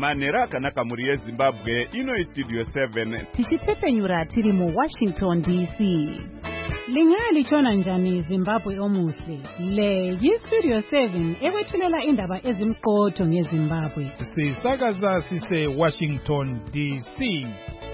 manhero akanaka mhuri yeZimbabwe. Ino Studio 7 tichitepfenyura tiri muWashington DC. Lingalichona njani Zimbabwe omuhle? Le yiStudio 7 ekwethulela indaba ezimqotho ngeZimbabwe. Sisakaza sise Washington DC.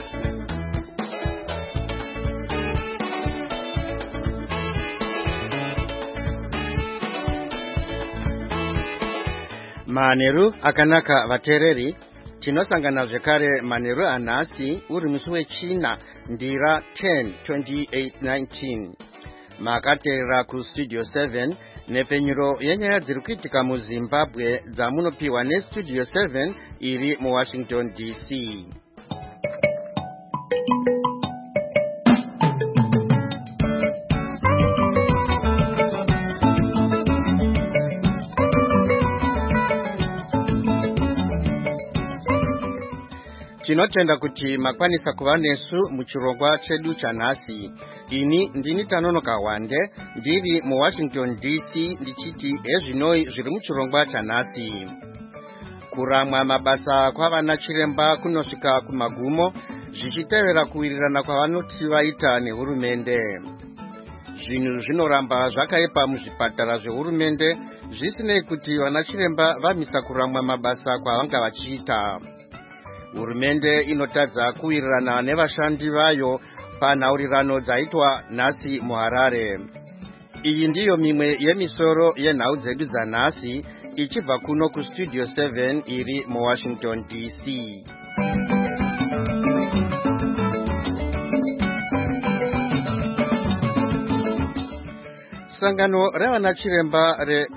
Manheru akanaka vatereri, tinosangana zvekare manheru anhasi uri musi wechina ndira 10 2819. Makateerera kuStudio 7 nepfenyuro yenyaya dziri kuitika muZimbabwe dzamunopiwa neStudio 7 iri muWashington DC. Tinotenda kuti makwanisa kuva nesu muchirongwa chedu chanhasi. Ini ndini Tanonoka Wande, ndiri muWashington DC ndichiti ezvinoi zviri muchirongwa chanhasi. Kuramwa mabasa kwavana chiremba kunosvika kumagumo zvichitevera kuwirirana kwavanoti vaita nehurumende. Zvinhu zvinoramba zvakaipa muzvipatara zvehurumende zvisinei kuti vana chiremba vamisa kuramwa mabasa kwavanga vachiita. Hurumende inotadza kuwirirana nevashandi vayo panhaurirano dzaitwa nhasi muHarare. Iyi ndiyo mimwe yemisoro yenhau dzedu dzanhasi ichibva kuno kuStudio 7 iri muWashington DC. Sangano revana chiremba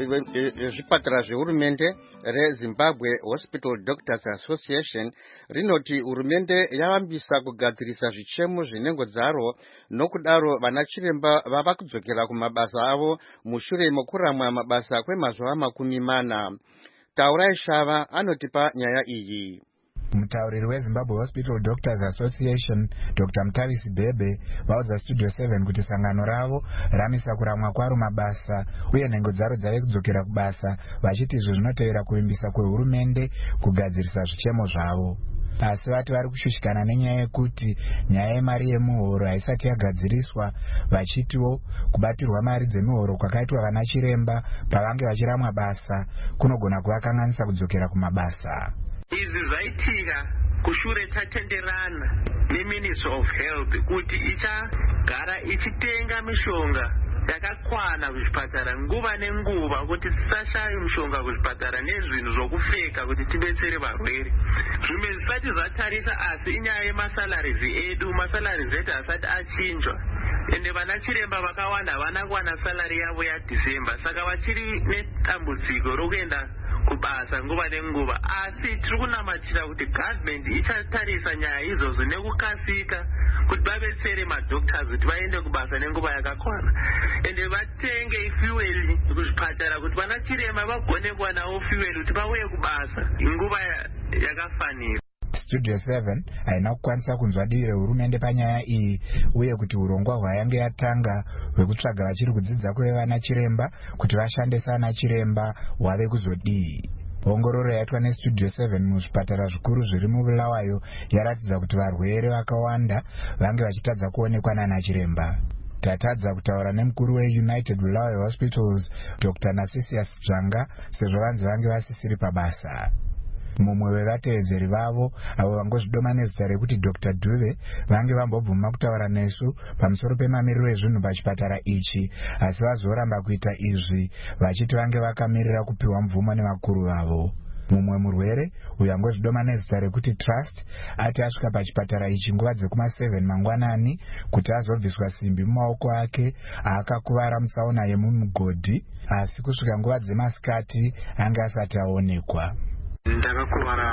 rezvipatara zvehurumende reZimbabwe Hospital Doctors Association rinoti hurumende yavambisa kugadzirisa zvichemo zvenhengo dzaro, nokudaro vana chiremba vava kudzokera kumabasa avo mushure mokuramwa mabasa kwemazuva 40. Taurai Shava anotipa nyaya iyi. Mutauriri weZimbabwe Hospital Doctors Association Dr. Mutavisi Bebe vaudza Studio 7 kuti sangano ravo ramisa kuramwa kwaro mabasa uye nhengo dzaro dzave kudzokera kubasa, vachiti izvo zvinotevera kuvimbisa kwehurumende kugadzirisa zvichemo zvavo. Asi vati vari kushushikana nenyaya yekuti nyaya yemari yemuhoro haisati yagadziriswa, vachitiwo kubatirwa mari dzemuhoro kwakaitwa vana chiremba pavange vachiramwa basa kunogona kuvakanganisa kudzokera kumabasa. Izvi zvaitika kushure tatenderana neMinistry of Health kuti ichagara ichitenga mishonga yakakwana kuzvipatara nguva nenguva kuti tisashaye mishonga kuzvipatara nezvinhu zvokupfeka kuti tibetsere varwere. Zvimwe zvisati zvatarisa, asi inyaya yemasalaries edu. Masalaries edu asati achinjwa, ende vana chiremba vakawanda havana kuwana salary yavo yaDecember, saka vachiri nedambudziko rokuenda kubasa nguva nenguva. Asi tiri kunamatira kuti government ichatarisa nyaya izvozvo nekukasika kuti vabetsere madoctors kuti vaende kubasa nenguva yakakwana, ende vatenge fuel kuzvipatara kuti vana chiremba vagone kuwanawo fuel kuti vauye kubasa nguva yakafanira. Studio 7 haina kukwanisa kunzwa divi rehurumende panyaya iyi, uye kuti urongwa hwayange yatanga hwekutsvaga vachiri kudzidza kwevana chiremba kuti vashande sana chiremba hwave kuzodii. Ongororo yaitwa neStudio 7 muzvipatara zvikuru zviri muBulawayo yaratidza kuti varwere vakawanda vange vachitadza kuonekwa nana chiremba. Tatadza kutaura nemukuru weUnited Bulawayo Hospitals Dr. Narcissus Dzvanga sezvo vanzi vange vasisiri pabasa. Mumwe wevateedzeri vavo avo vangozvidoma nezita rekuti Dr. Dube vange vambobvuma kutaura nesu pamusoro pemamiriro ezvinhu pachipatara ichi, asi vazoramba kuita izvi vachiti vange vakamirira kupiwa mvumo nevakuru vavo. Mumwe murwere uyo angozvidoma nezita rekuti Trust ati asvika pachipatara ichi nguva dzekuma7 mangwanani kuti azobviswa simbi mumaoko ake aakakuvara mutsaona yemumugodhi, asi kusvika nguva dzemasikati anga asati aonekwa. Ndakakuvara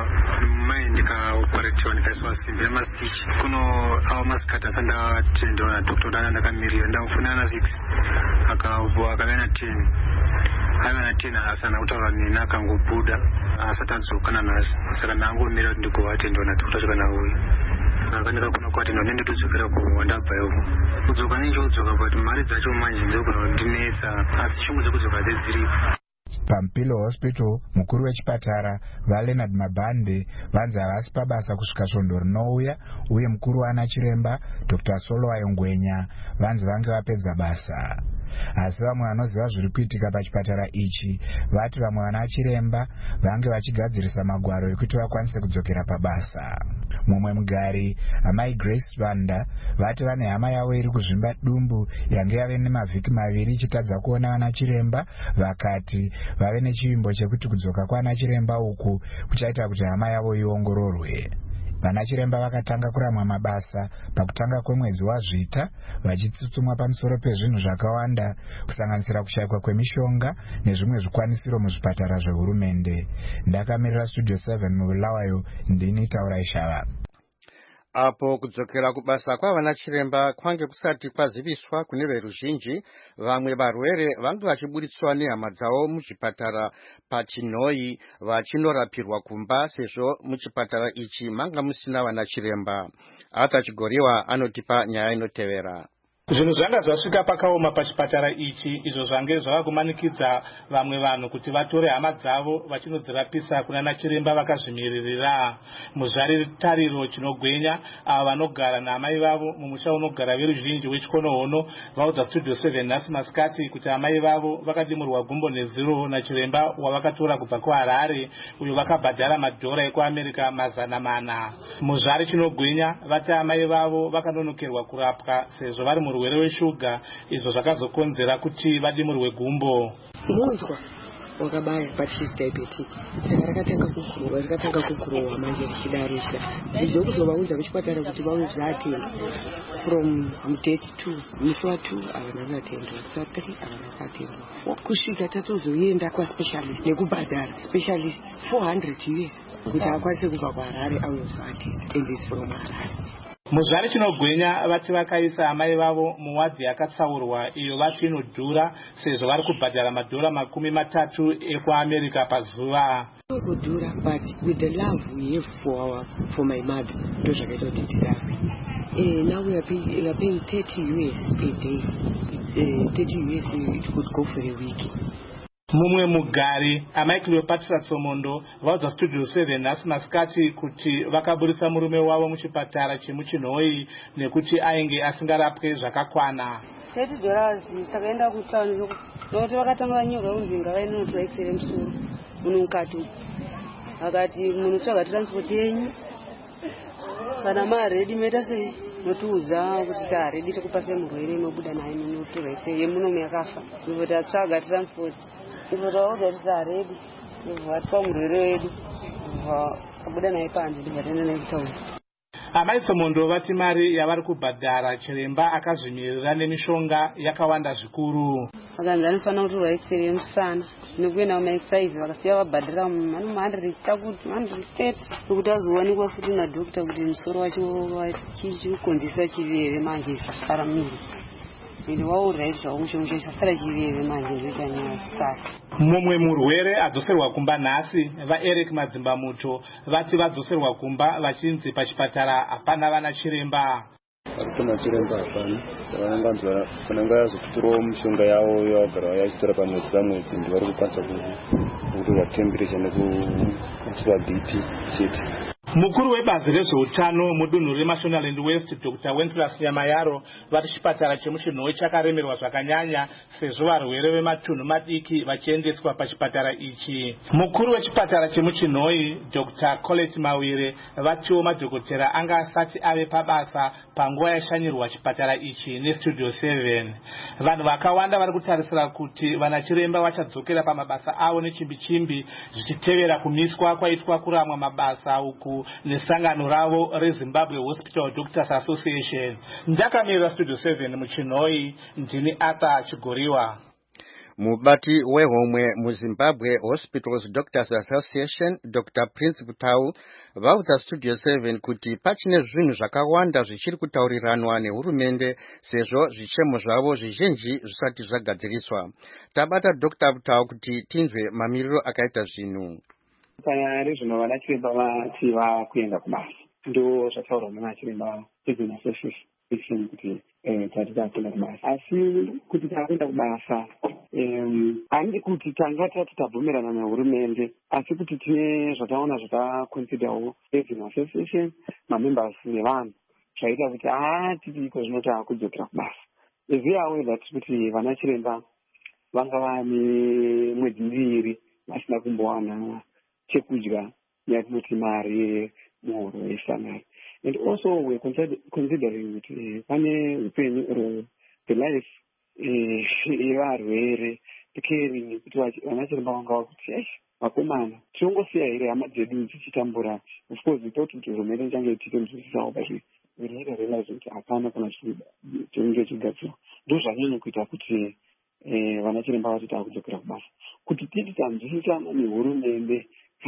mai ndikaoperatiwa ndikaiswa simbi yemastitch. Kuno awo masikati asandatendewa nadhokuta dana ndakamirira ndamufuna na 6 akava na 10 aiva na 10 asana kutaura nini akangobuda asati adzokana nasi, saka ndangomirira kuti ndigovatendewa nadhokuta svika nauyu. Ndakakona kuvatendewa nende todzokera kuwandabva ivo kudzoka nenje kudzoka, but mari dzacho manje ndizogona kundinetsa, asi shungu dzekudzoka dzedziripo. paMpilo Hospital mukuru wechipatara vaLeonard Mabhande vanzi havasi pabasa kusvika svondo rinouya, uye mukuru waanachiremba Dr. Solwayo Ngwenya vanzi vange vapedza basa. Asi vamwe vanoziva zviri kuitika pachipatara ichi vati vamwe vanachiremba vange vachigadzirisa magwaro ekuti vakwanise kudzokera pabasa. Mumwe mugari, amai Grace Vanda, vati vane hama yavo iri kuzvimba dumbu yange yave nemavhiki 2 ichitadza kuona vanachiremba, vakati vave nechivimbo chekuti kudzoka kwaanachiremba uku kuchaita kuti hama yavo iongororwe. Vanachiremba vakatanga kuramwa mabasa pakutanga kwemwedzi waZvita, vachitsutsumwa pamusoro pezvinhu zvakawanda kusanganisira kushayikwa kwemishonga nezvimwe zvikwanisiro muzvipatara zvehurumende. Ndakamirira Studio 7 muBulawayo, ndini Taurai Shava. Apo kudzokera kubasa kwavanachiremba kwange kusati kwaziviswa kune veruzhinji, vamwe varwere vange vachiburitswa nehama dzavo muchipatara paChinoi vachinorapirwa kumba, sezvo muchipatara ichi manga musina vanachiremba. Arthur Chigoriwa anotipa nyaya inotevera. Zvinhu zvanga zvasvika pakaoma pachipatara ichi, izvo zvange zvavakumanikidza vamwe vanhu kuti vatore hama dzavo vachinodzirapisa kuna nachiremba vakazvimiririra. Muzvaritariro Chinogwenya, ava vanogara naamai vavo mumusha unogara veruzhinji weChikonohono vaudza Studio 7 nhasi masikati kuti amai vavo vakadimurwa gumbo neziro nachiremba wavakatora kubva kuHarare, uyo vakabhadhara madhora ekuAmerica 400. Muzvari Chinogwenya vati amai vavo vakanonokerwa kurapwa sezvo vari murwere weshuga, izvo zvakazokonzera kuti vadimurwe gumbo. Munzwa wakabaya but she's diabetic. Saka rakatanga kukurowa manje richidarisa. Ndizvo kuzovaudza kuchipatara kuti vauzati from date 2, musi wa2 havana vatendwa, musi wa3 havana vatendwa. Kusvika tatozoenda kwaspecialist nekubhadhara specialist $400 kuti akwanise kubva kuHarare auyozovatenda, and it's from Harare. Muzvari Chinogwenya vati vakaisa amai vavo muwadhi yakatsaurwa iyo vati inodhura sezvo vari kubhadhara madhora $30 ekuAmerica pazuva. Kudhura, but with the love we have for my mother, ndozvakaita kuti tirarwe. Now we are paying $30 per day. $30 it could go for a week. Mumwe mugari, amai Cleopatra Tsomondo, vaudza Studio 7 nhasi masikati kuti vakaburisa murume wavo muchipatara chemuChinoi nekuti ainge asingarapwe zvakakwana. $30 takaenda kutaundi nokuti vakatanga vanyorwa kunzi ngavainotora X-ray musoro muno mukati. Vakati munhu tsvaga transport yenyu kana maredi moita sei, notiudza kuti taredi tokupasai murwere mobuda naye munotora X-ray yemunomu yakafa. Ndipo tatsvaga transport, ndipo taudza kuti taredi, ndipo vatwa murwere wedu kabuda naye panze, ndipo taenda naye kutaundi. Amai Tsomondo vati mari yavari kubhadhara chiremba akazvimirira nemishonga yakawanda zvikuru. Vakanzi anofanira kutorwa X-ray yemusana nekuenda kumaexercise, vakasiya vabhadhara $100 takuti $130 nokuti azowanikwa futi nadhokita kuti musoro wacho chikukonzesa chiveve manje zvisafara miri. Ende waurira zvavo mushonga zvisafara chiveve manje ndochanyasara. Mumwe murwere adzoserwa kumba nhasi, vaEric Madzimbamuto vati vadzoserwa kumba vachinzi pachipatara hapana vanachiremba. Hakuna chiremba hapana, vanonganzwa kunanga yazokutirawo mishonga yavo yavagara yachitora pamwedzi ndivari kukwanisa kutora temperature nekutora BP chete. Mukuru webazi rezveutano mudunhu reMashonaland West Dr. Wenceslas Nyamayaro vati chipatara chemuChinoi chakaremerwa zvakanyanya sezvo varwere vematunhu madiki vachiendeswa pachipatara ichi. Mukuru wechipatara chemuChinoi Dr. Colette Mawire vatiwo madhokotera anga asati ave pabasa panguva yashanyirwa chipatara ichi neStudio 7. Vanhu vakawanda vari kutarisira kuti vanachiremba vachadzokera pamabasa avo nechimbi-chimbi zvichitevera kumiswa kwaitwa kuramwa mabasa uku nesangano ravo reZimbabwe Hospital Doctors Association. Ndakamirira Studio 7 muChinoi, ndini Arthur Chigoriwa. Mubati wehomwe muZimbabwe Hospitals Doctors Association Dr. Prince Butau vaudza Studio 7 kuti pachine zvinhu zvakawanda zvichiri kutauriranwa nehurumende sezvo zvichemo zvavo zvizhinji zvisati zvagadziriswa. Tabata Dr. Butau kuti tinzwe mamiriro akaita zvinhu. Panyaya zvino vanachiremba vati vakuenda kubasa ndo zvataurwa nevachiremba veCivil Association kuti tati takuenda kubasa, asi kuti takuenda kubasa handi kuti tanga tati tabvumirana nehurumende, asi kuti tine zvataona zvataconsiderawo as an association, mamembers nevanhu, zvaita kuti titiko zvino taakudzokera kubasa. Is we are aware that kuti vana chiremba vanga vane mwedzi mbiri vasina kumbowana chekudya yakuti mari muhoro wesalary. And also we're considering kuti pane upenyu uro the life yevarwere caring kuti vana chiremba vanga vakuti vakomana tinongosiya here hama dzedu dzichitambura. Of course we thought kuti hurumende ichange tichitondosisawo but we later realized kuti hapana kana chinenge chigadzirwa. Ndo zvanyanya kuita kuti vana chiremba vati taakudzokera kubasa. Kuti titi tanzwisisana nehurumende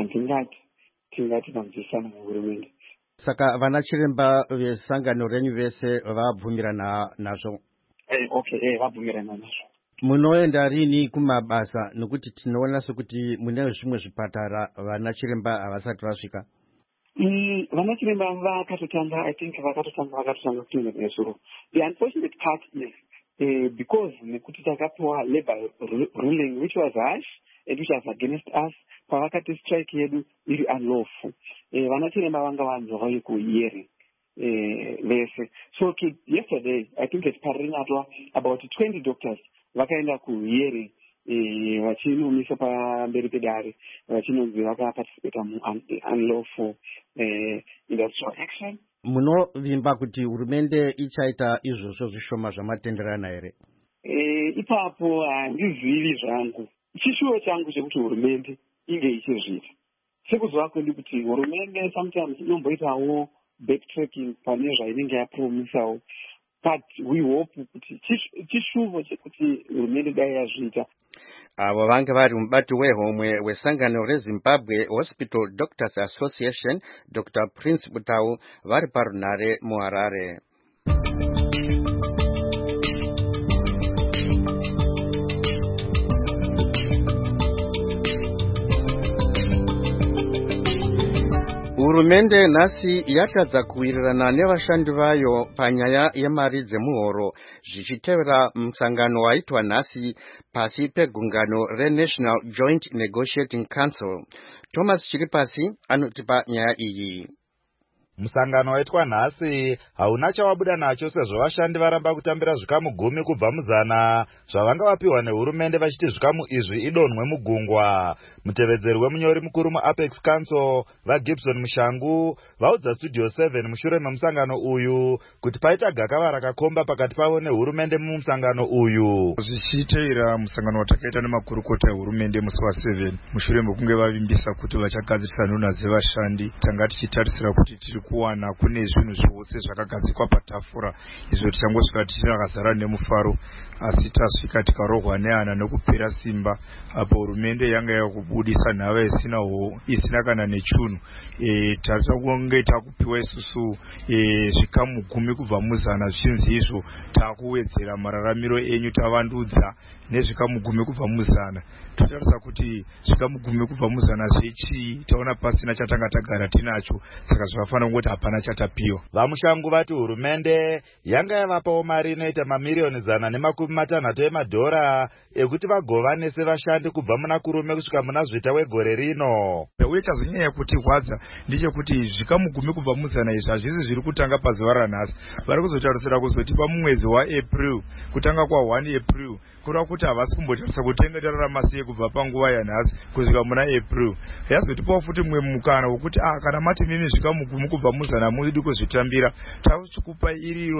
tingati tanzwisisana nehurumende. Saka vana chiremba vesangano renyu vese vabvumirana nazvo? Okay, vabvumirana nazvo. Munoenda rini kumabasa nokuti tinoona sekuti mune zvimwe zvipatara vana chiremba havasati vasvika? Vana chiremba vakatotanga, I think vakatotanga kutoenda kunesoro. The unfortunate part is because nekuti takapiwa labor ruling which was harsh and which was against us, pavakati strike yedu iri unlawful. Vana chiremba vanga vanhu vaikuhearing vese. So yesterday, I think it's Parinato, about 20 doctors vakaenda kuhearing vachinomisa pamberi pedare vachinonzi vakaparticipate unlawful industrial action. Munovimba kuti hurumende ichaita izvozvo zvishoma zvamatenderana here? Ipapo handizivi zvangu. Chishuwo changu chekuti hurumende inge ichizviita. Sekuzova kwedu kuti hurumende sometimes inomboitawo backtracking pane zvainenge yapromisawo. But we hope kuti chishuwo chekuti hurumende dai yazviita. Avo vange vari mubati wehomwe wesangano reZimbabwe Hospital Doctors Association, Dr. Prince Butau, vari parunare muHarare. Hurumende nhasi yatadza kuwirirana nevashandi vayo panyaya yemari dzemuhoro zvichitevera musangano waitwa nhasi pasi pegungano reNational Joint Negotiating Council. Thomas Chiripasi anotipa nyaya iyi. Musangano waitwa nhasi hauna chawabuda nacho sezvo vashandi varamba kutambira zvikamu 10 kubva muzana zvavanga vapiwa nehurumende vachiti zvikamu izvi idonhwe mugungwa. Mutevedzeri wemunyori mukuru muApex Council vaGibson Mushangu vaudza Studio 7 mushure memusangano uyu kuti paita gakava rakakomba pakati pavo nehurumende mumusangano uyu. Zvichiteera musangano watakaita nemakurukota ehurumende musi wa7 mushure mekunge vavimbisa kuti vachagadzirisa nhunha dzevashandi, tanga tichitarisira kuti tiri kuwana kune zvinhu zvose zvakagadzikwa patafura izvo tichangosvika tichakazara nemufaro, asi tasvika tikarohwa neana nekupera simba apo hurumende yanga yakubudisa nhava isina kana nechunhu. Takunge takupiwa isusu zvikamu 10 kubva muzana, zvichinzi izvo takuwedzera mararamiro enyu, tavandudza nezvikamu 10 kubva muzana. Totarisa kuti zvikamu 10 kubva muzana zvechii, taona pasina chatanga tagara tinacho, saka zvafana ngoti hapana chatapiwa. Vamushangu vati hurumende yanga yavapawo mari inoita mamiliyoni 150 emadhora ekuti vagovanese vashandi kubva muna kurume kusvika muna zvita wegore rino. Uye chazonyanya kutirwadza ndechekuti zvikamu 10 kubva muzana izvi hazvisi zviri kutanga pazuva ranhasi. Vari kuzotarisira kuzotipa mumwedzi waApril, kutanga kwa1 April, kureva kuti havasi kumbotarisa kutenga tararama sei kubva panguva yanhasi kusvika muna April. Yazotipawo futi mumwe mukana wokuti kana mati mimi zvikamu 10 kubva muzana mudi kuzvitambira, takupa iriro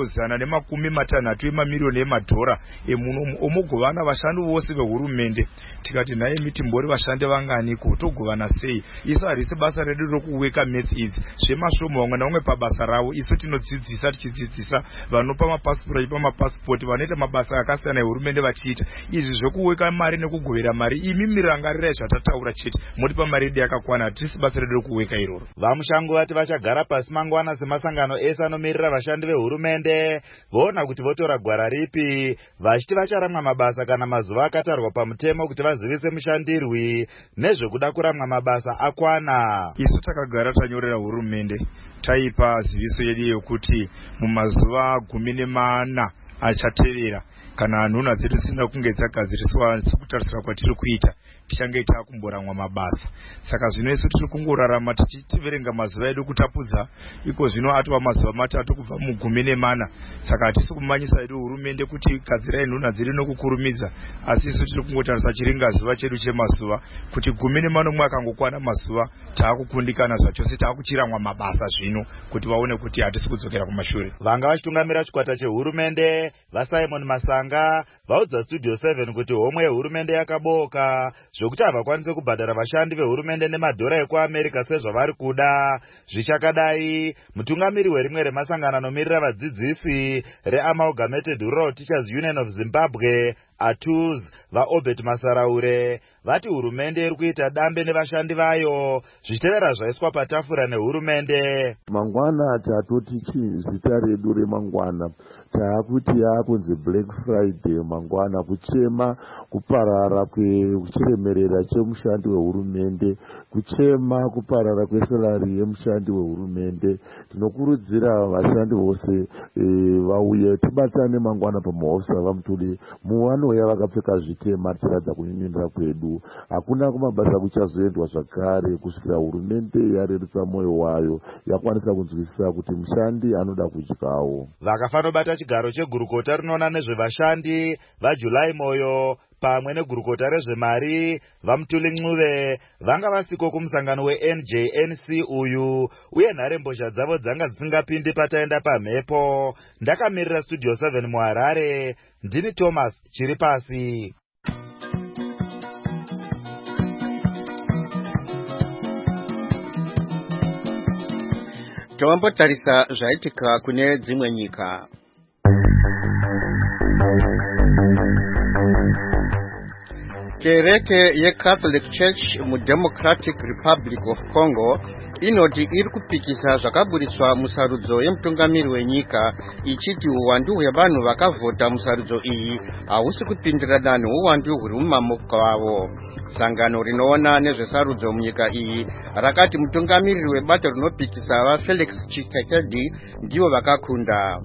160 emamiliyoni emadhora emunomu omogovana vashandi vose vehurumende. Tikati naye mitimbori vashandi vanganiko, togovana sei? Isu harisi basa redu rokuweka maths idzi zvemashomo, vamwe naumwe pabasa ravo. Isu tinodzidzisa, tichidzidzisa vanopa mapasipoti achipa mapasipoti, vanoita mabasa akasiyana ehurumende vachiita. Izvi zvokuweka mari nekugovera mari, imi mirangarirai zvatataura chete, motipa mari yedu yakakwana, hatisi basa redu rokuweka iroro. Vamushangu vati vachagara pasi mangwana semasangano ese anomirira vashandi vehurumende voona kuti votora gwara ripi, vachiti vacharamwa mabasa kana mazuva akatarwa pamutemo kuti vazivise mushandirwi nezvekuda kuramwa mabasa akwana. Isu takagara tanyorera hurumende, taipa ziviso yedu yokuti mumazuva 14 achatevera kana nhuna dzedu dzisina kunge dzagadziriswa sekutarisira kwatiri kuita tichange takumboramwa mabasa. Saka zvino isu tiri kungorarama tichiverenga mazuva edu kutapudza, iko zvino atova mazuva matatu kubva mu14. Saka hatisi kumanyisa edu hurumende kuti gadzirai nhuna dzedu nokukurumidza, asi isu tiri kungotarisa chiringa zuva chedu chemazuva kuti 14 akangokwana mazuva taakukundikana zvachose, taakuchiramwa mabasa zvino kuti vaone kuti hatisi kudzokera kumashure. Vanga vachitungamira chikwata chehurumende vaSimon Masanga vaudza Studio 7 kuti homwe yehurumende yakaboka zvokuti havakwanise kubhadhara vashandi vehurumende nemadhora ekuAmerica sezvavari kuda. Zvichakadai, mutungamiri werimwe remasangano anomirira vadzidzisi reAmalgamated Rural Teachers Union of Zimbabwe ATUZ vaObert Masaraure vati hurumende iri kuita dambe nevashandi vayo zvichitevera zvaiswa patafura nehurumende. Mangwana tatoti zita redu remangwana taakuti yaakunzi Black Friday mangwana, kuchema kuparara kuchiremerera chemushandi wehurumende, kuchema kuparara kwesalari yemushandi wehurumende. Tinokurudzira vashandi vose vauye tibatane mangwana pamahofisi avamutuli muvanouya vakapfeka zvitema tichiratidza kunyinira kwedu. Hakuna kumabasa kuchazoendwa zvakare kusvikira hurumende yarerutsa mwoyo wayo yakwanisa kunzwisisa kuti mushandi anoda kudyawo. Vakafanobata chigaro chegurukota rinoona nezvevashandi vaJulai Moyo pamwe negurukota rezvemari vaMutuli Ncube vanga vasiko kumusangano weNJNC uyu, uye nharembozha dzavo dzanga dzisingapindi pataenda pamhepo. Ndakamirira Studio 7 muHarare, ndini Thomas Chiripasi. Tawambotarisa zvaitika kune dzimwe nyika. Kereke yeCatholic Church muDemocratic Republic of Congo inoti iri kupikisa zvakaburiswa musarudzo yemutungamiri wenyika, ichiti uwandu hwevanhu vakavhota musarudzo iyi hausi kupindirana neuwandu huri mumamoko avo. Sangano rinoona nezvesarudzo munyika iyi rakati mutungamiriri webato rinopikisa vaFelix Tshisekedi ndivo vakakunda.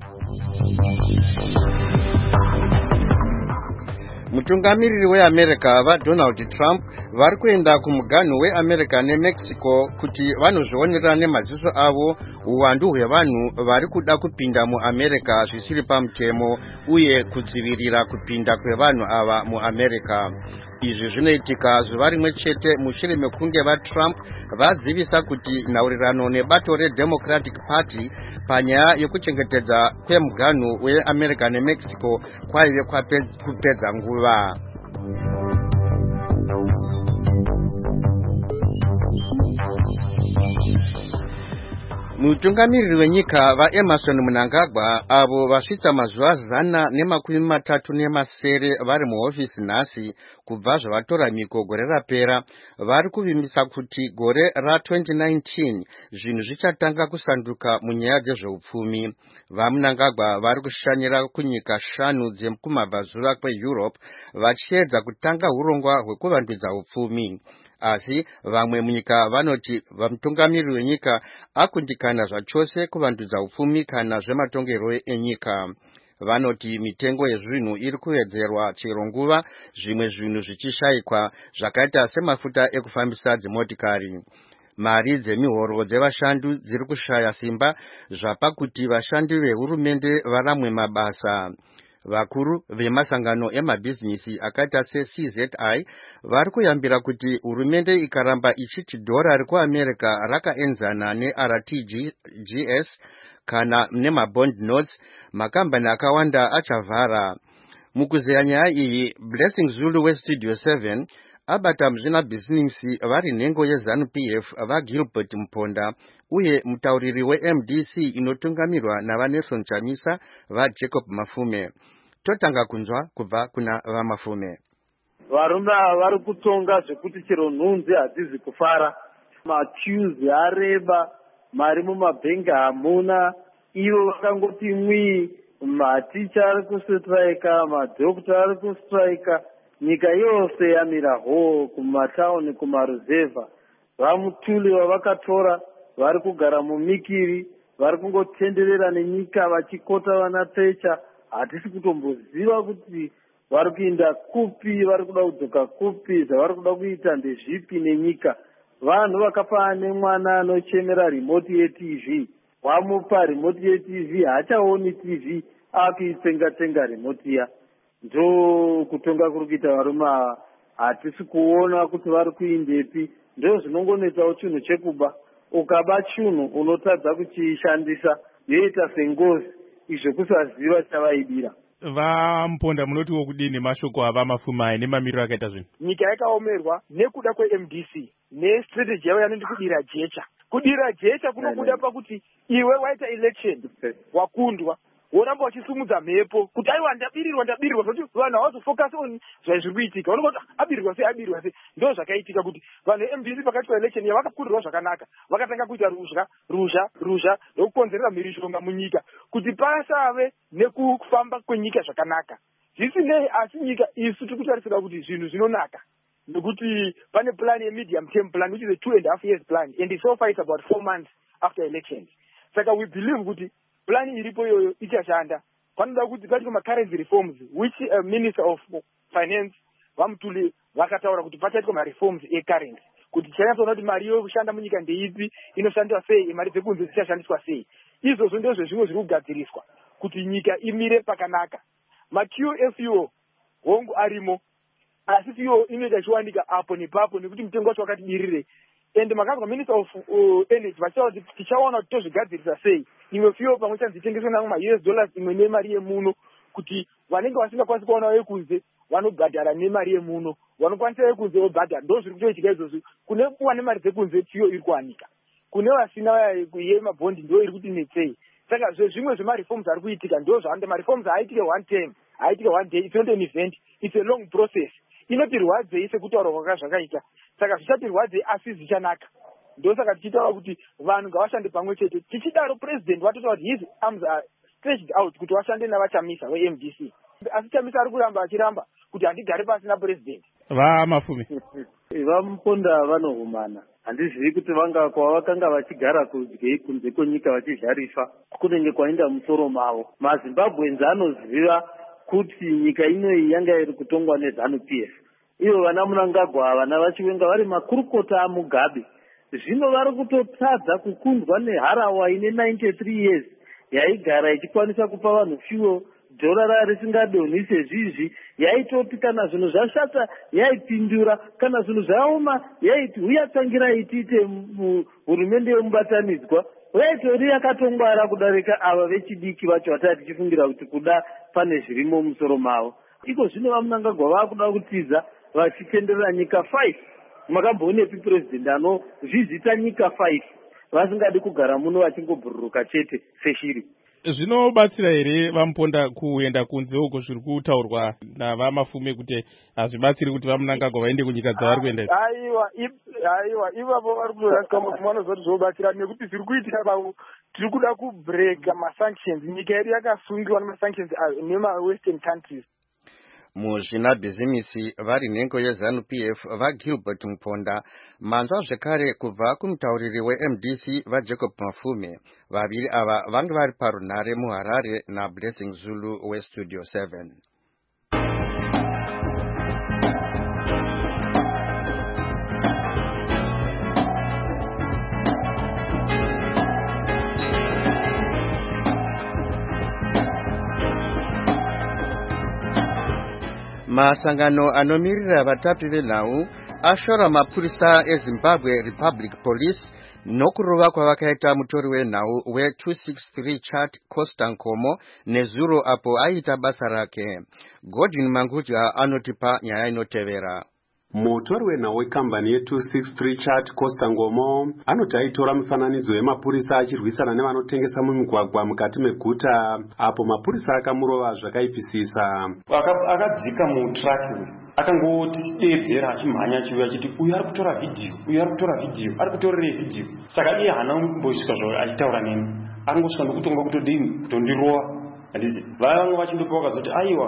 Mutungamiriri weAmerica vaDonald Trump vari kuenda kumuganhu weAmerica neMexico kuti vanozvionera nemaziso avo uwandu hwevanhu vari kuda kupinda muAmerica zvisiri pamutemo uye kudzivirira kupinda kwevanhu ava muAmerica. Izvi zvinoitika zuva rimwe chete mushure mekunge vaTrump vazivisa kuti nhaurirano nebato reDemocratic Party panyaya yekuchengetedza kwemuganhu weAmerica neMexico kwaive kupedza nguva. Mutungamiriri wenyika vaEmerson Mnangagwa avo vasvitsa mazuva 137 vari muhofisi nhasi kubva zvavatora miko gore rapera, vari kuvimbisa kuti gore ra2019 zvinhu zvichatanga kusanduka munyaya dzezveupfumi. VaMnangagwa vari kushanyira kunyika 5 dzekumabvazuva kweEurope vachiedza kutanga urongwa hwekuvandudza upfumi. Asi vamwe munyika vanoti vamutungamiriri wenyika akundikana zvachose kuvandudza upfumi kana zvematongerwo enyika. Vanoti mitengo yezvinhu iri kuwedzerwa chero nguva zvimwe zvinhu zvichishayikwa zvakaita semafuta ekufambisa dzimotikari. Mari dzemihoro dzevashandi dziri kushaya simba zvapakuti vashandi vehurumende varamwe mabasa. Vakuru vemasangano emabhizinisi akaita seCZI vari kuyambira kuti hurumende ikaramba ichiti dhora rekuAmerica rakaenzana neRTGS kana nemabond notes, makambani akawanda achavhara. Mukuzeya nyaya iyi, Blessing Zulu weStudio 7 abata muzvinabhizinisi vari nhengo yeZANU-PF vaGilbert Mponda uye mutauriri weMDC inotungamirwa navaNelson Chamisa vaJacob Mafume. Totanga kunzwa kubva kuna vaMafume. Varume vari kutonga zvekuti chero nhunzi hadzizi kufara. Maqueues areba, mari mumabhengi hamuna, ivo vakangoti mwii, maticha ari kustrika, madhokota ari kustrika, nyika yose yamira hoo kumatauni kumaruzevha. VaMutuli vavakatora vari kugara mumikiri, vari kungotenderera nenyika vachikota vana Thatcher, hatisi kutomboziva kuti vari kuenda kupi, vari kuda kudzoka kupi, zvavari kuda kuita ndezvipi nenyika. Vanhu vakapa nemwana anochemera remote yeTV, wamupa remote yeTV, haachaoni TV, akuitsenga-tsenga remote iya. Ndo kutonga kuri kuita varume, hatisi kuona kuti vari kuindepi. Ndo zvinongonetsawo chinhu chekuba. Ukaba chinhu unotadza kuchishandisa, yoita sengozi, izvo kusaziva chavaidira. Vamponda munotiwo kudini mashoko ava Mafumai nemamiriro akaita zvinhu? Nyika yakaomerwa nekuda kweMDC nestrategy yavo yanoti kudira jecha. Kudira jecha kunobuda pakuti iwe waita election wakundwa, woramba wachisumudza mhepo kuti aiwa ndabirirwa kuti vanhu havazofocus on zviri kuitika. Vanoti abirirwa sei. Ndo zvakaitika kuti vanhu veMDC pakati paelection ya vakakurirwa zvakanaka, vakatanga kuita ruzha ndokukonzerera mhirishonga munyika kuti pasave nekufamba kwenyika zvakanaka. Zvisinei, asi nyika isu tiri kutarisira kuti zvinhu zvinonaka nekuti pane plan ye-medium term plan, which is a 2.5 years plan, and so far it's about 4 months after elections. Saka we believe kuti plan iripo iyoyo ichashanda. Panoda kuti patiko ma-currency reforms, which Minister of Finance Vamutuli vakataura kuti pachaitiko ma-reforms e-currency, kuti chanyatsoona kuti mari yokushanda munyika ndeipi, inoshandiswa sei, mari dzekunze dzichashandiswa sei. Izvozvo ndizvo zvimwe zviri kugadziriswa kuti nyika imire pakanaka. Ma-QFUO hongu arimo, asi fuel inoita ichiwanika apo nepapo nekuti mutengo wacho wakati birire. And makanzwa Minister of Energy vachitaura kuti tichaona kuti tozvigadzirisa sei imwe fuel pamwe chete dzitengeswa namwe ma-US dollars imwe nemari yemuno, kuti vanenge vasingakwanisi kuona yekunze vanobhadhara nemari yemuno, vanokwanisa yekunze vobhadhara. Ndo zviri kutoitika izvozvo. Kune kuwane mari dzekunze fuel iri kuwanika, kune vasina yemabhondi ndo iri kuti netsei. Saka zvimwe zvema-reforms ari kuitika ndo zvawanda. Ma-reforms haitike one time, haitike one day, it's not an event, it's a long process. Inotirwadzei sekutaura kwaka zvakaita. Saka zvichatirwadzei asi zvichanaka. Ndosaka tichitaura kuti vanhu ngavashande pamwe chete. Tichidaro president watotaura kuti his arms are stretched out kuti vashande navachamisa weMDC. Asi Chamisa ari kuramba achiramba kuti handigare pasi napresident. Vamafumi Vamuponda vanohumana. Handizivi kuti vanga kwavakanga vachigara kunze kwenyika vachizharifa kunenge kwaenda musoro mavo. MaZimbabweans anoziva kuti nyika inoyi yanga iri kutongwa neZANU-PF. Ivo vana Mnangagwa vana vachiwenga vari makurukota aMugabe. Zvino vari kutotadza kukundwa neHarawa ine 93 years yaigara ichikwanisa kupa vanhu fuel, dhorara risingadonhi sezvizvi, yaitoti kana zvinhu zvashata yaipindura, kana zvinhu zvaoma yaiti uyatsangirai tiite hurumende yemubatanidzwa. Yaitori yakatongwara kudarika ava vechidiki vacho vatati tichifungira kuti kuda pane zvirimo musoro mavo. Iko zvino vaMnangagwa vakuda kutiza vachitenderera nyika 5. Makamboonepi president anozvizita nyika 5 vasingadi kugara muno vachingobhururuka chete seshiri? Zvinobatsira here Vamuponda kuenda kunze uko zviri kutaurwa navaMafumi kuti hazvibatsiri kuti vaMnangagwa vaende kunyika dzavari kuenda? Aiwa, ivavo vari kutorasika vanozva kuti zvobatsira nekuti zviri kuitika pavo. Tiri kuda kubreka ma-sanctions. Nyika yedu yakasungiwa nema-sanctions nema-western countries. Muzvinabhizimisi vari nhengo yeZANU-PF vaGilbert Muponda, manzwa zvekare kubva kumutauriri weMDC vaJacob Mafume. Vaviri ava vange vari parunhare muHarare naBlessing Zulu weStudio 7. Masangano anomirira vatapi venhau ashora mapurisa eZimbabwe Republic Police nokurova kwavakaita mutori wenhau we263 Chat Costa Nkomo nezuro apo aita basa rake. Godwin Mangudya anotipa nyaya inotevera. Mutori wenhau wekambani ye263 Chat Costa Nkomo anoti aitora mufananidzo wemapurisa achirwisana nevanotengesa mumigwagwa mukati meguta, apo mapurisa akamurova zvakaipisisa. Akadzika mutraki akangoti deedzera achimhanya achiuya achiti uyu ari kutora vhidhiyo, ari kutorere vhidhiyo. Saka iye haana kumbosvika zvo achitaura neni, akangosvika ndokutonga kutodini kutondirova. Vamwe vachindopa vakazoti aiwa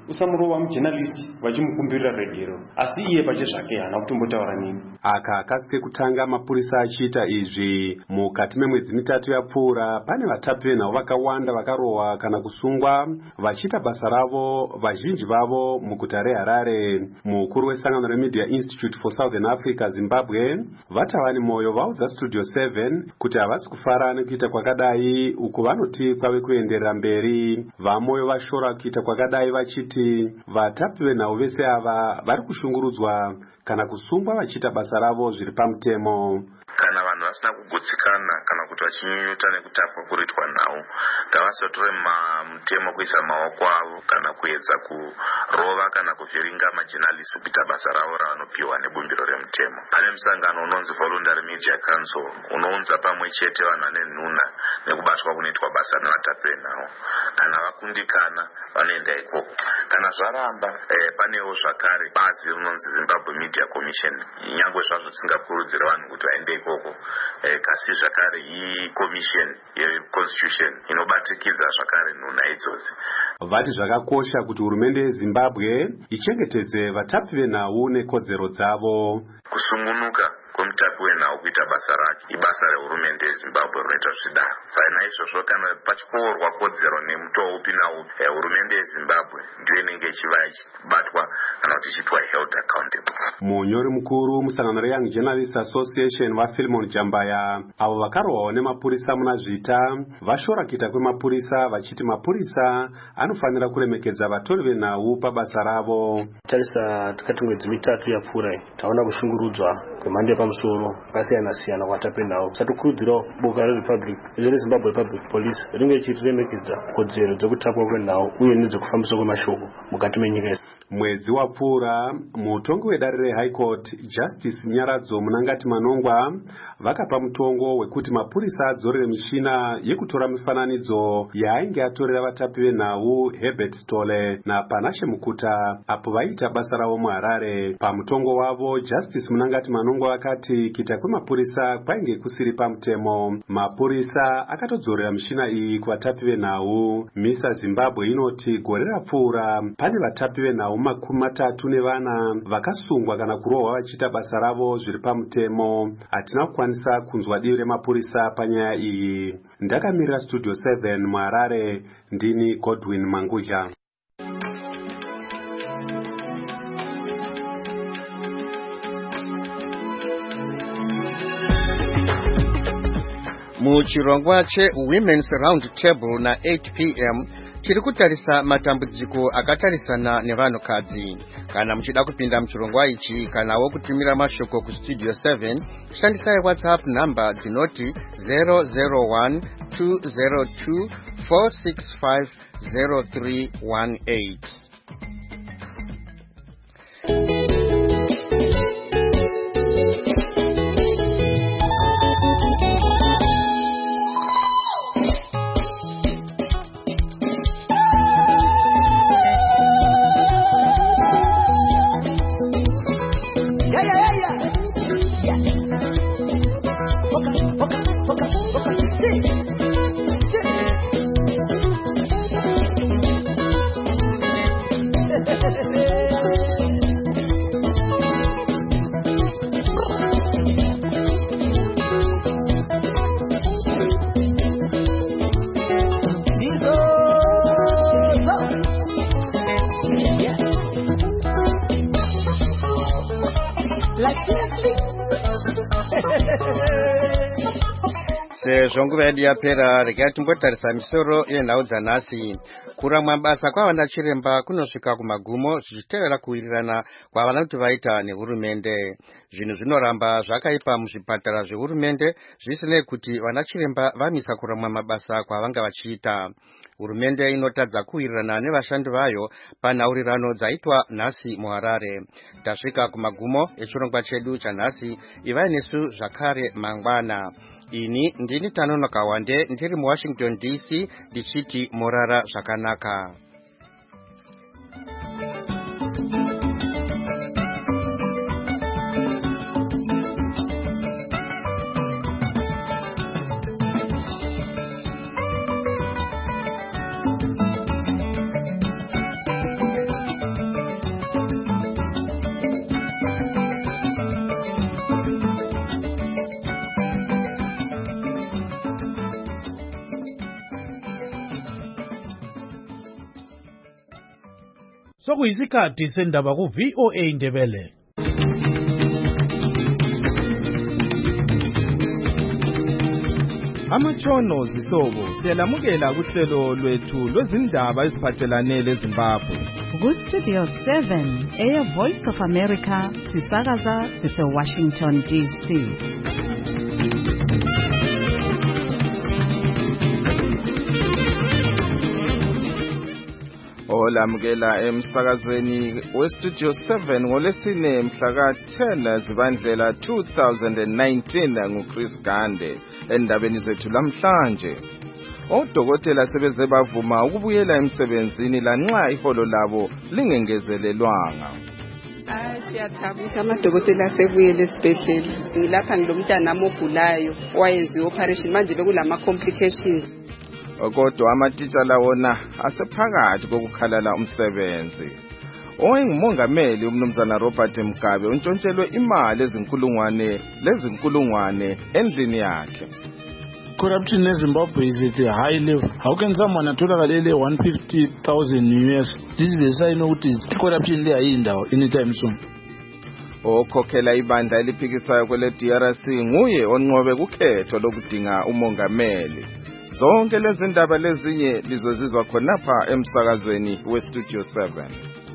usamurova mujournalist vachimukumbirira regero, asi iye pachezvake haana kutombotaura nini. Aka akasike kutanga mapurisa achiita izvi mukati memwedzi mitatu yapfuura, pane vatapi venhau vakawanda vakarohwa kana kusungwa vachiita basa ravo, vazhinji vavo muguta reHarare. Mukuru wesangano reMedia Institute for Southern Africa Zimbabwe vatava nemwoyo vaudza Studio 7 kuti havasi kufara nekuita kwakadai, uku vanoti kwave kuenderera mberi. Vamoyo vashora kuita kwakadai vachiti vatapi venhau vese ava vari kushungurudzwa kana kusungwa vachiita basa ravo zviri pamutemo. Kana vanhu vasina kugutsikana kana kuti vachinyunyuta nekutapwa kuritwa nhau, ngavasatore mutemo kuisa maoko avo kana kuedza kurova kana kuvhiringa majournalist kuita basa ravo ravanopiwa nebumbiro remutemo. Pane musangano unonzi Voluntary Media Council unounza pamwe chete vanhu vane nhunha nekubatwa kunoitwa basa nevatapi venhau. Kana vakundikana vanoenda ikoko. Kana zvaramba panewo zvakare bazi rinonzi Zimbabwe Media Commission, nyangwe zvazvo tisingakurudziri vanhu kuti vaende ikoko, kasi zvakare commission yeconstitution inobatikidza zvakare nhunha idzozi. Vati zvakakosha kuti hurumende yeZimbabwe ichengetedze vatapi venhau nekodzero dzavo. Kusungunuka kwemutapi wenhau kuita basa rake ibasa rehurumende yeZimbabwe rinoita zvidaro. Saka naizvozvo kana pachipoorwa kodzero nemutoo upi naupi, hurumende yeZimbabwe ndiyo inenge ichiva ichibatwa kana kuti ichiitwa held accountable. Munyori mukuru musangano reYoung Journalists Association vaPhilemon Jambaya avo vakarohwawo nemapurisa muna Zvita vashora kuita kwemapurisa vachiti mapurisa anofanira kuremekedza vatori venhau pabasa ravo. Tarisa tikati mwedzi mitatu yapfuura taona kushungurudzwa kwemhando yepamusoro akasiyana-siyana kwatapi venhau. Satikurudzirawo boka reZimbabwe Public Police ringe ichiremekedza kodzero dzekutapwa kwenhau uye nedzekufambiswa kwemashoko mukati menyika yese. Mwedzi wapfuura mutongi wedare reHigh Court Justice Nyaradzo Munangati Manongwa vakapa mutongo wekuti mapurisa adzorere mishina yekutora mifananidzo yaainge atorera vatapi venhau Herbert Stole naPanashe Mukuta apo vaiita basa ravo muHarare. Pamutongo wavo Justice Munangati Manongwa vakati kuita kwemapurisa kwainge kusiri pamutemo. Mapurisa akatodzorera mishina iyi kuvatapi venhau. Misa Zimbabwe inoti gore rapfuura pane vatapi venhau 34 vakasungwa kana kurohwa vachiita basa ravo zviri pamutemo. Hatina kukwanisa kunzwa divi remapurisa panyaya iyi. Ndakamirira Studio 7 muHarare, ndini Godwin Manguzha. Muchirongwa cheWomen's Round Table na 8 p.m. tiri kutarisa matambudziko akatarisana nevanhukadzi. Kana muchida kupinda muchirongwa ichi kanawo kutumira mashoko kuStudio 7, shandisai WhatsApp number dzinoti 001-202-465-0318. Sezvo nguva yedu yapera, regai timbotarisa misoro yenhau dzanhasi. Kuramwa basa kwavana chiremba kunosvika kumagumo zvichitevera kuwirirana kwavanoti vaita nehurumende. Zvinhu zvinoramba zvakaipa muzvipatara zvehurumende zvisinei kuti vana chiremba vamisa kuramwa mabasa kwavanga vachiita. Hurumende inotadza kuwirirana nevashandi vayo panhaurirano dzaitwa nhasi muHarare. Tasvika kumagumo echirongwa chedu chanhasi, ivai nesu zvakare mangwana. Ini ndini Tanono Kawande ndiri muWashington DC ndichiti morara zvakanaka. Sokuyisikhathi sendaba ku VOA Indebele. Amatshono zihlobo siyalamukela kuhlelo lwethu lwezindaba eziphathelane leZimbabwe. Ku-Studio 7 Air Voice of America sisakaza sise-Washington DC. Olamukela emsakazweni we-Studio 7 ngolesine mhlaka 10 Zibandlela 2019 nguChris Gande. Endabeni zethu lamhlanje, odokotela sebeze bavuma ukubuyela emsebenzini lanxa iholo labo lingengezelelwanga. Siyathabuka amadokotela asebuyele esibhedlela. Ngilapha ngilomntana ogulayo owayenziwe operation manje bekulama complications. Kodwa amatitshala wona asephakathi kokukhalala umsebenzi. Owengumongameli umnumzana Robert Mugabe untshontshelwe imali lezinkulungwane endlini yakhe. Corruption in Zimbabwe is at a high level. How can someone atolakalele 150,000 US? This is a sign of corruption there anytime soon. Okhokhela ibandla eliphikisayo kwele DRC nguye onqobe kukhetho lokudinga umongameli. Zonke lezi ndaba lezinye lizozizwa khonapha emsakazweni we-Studio 7.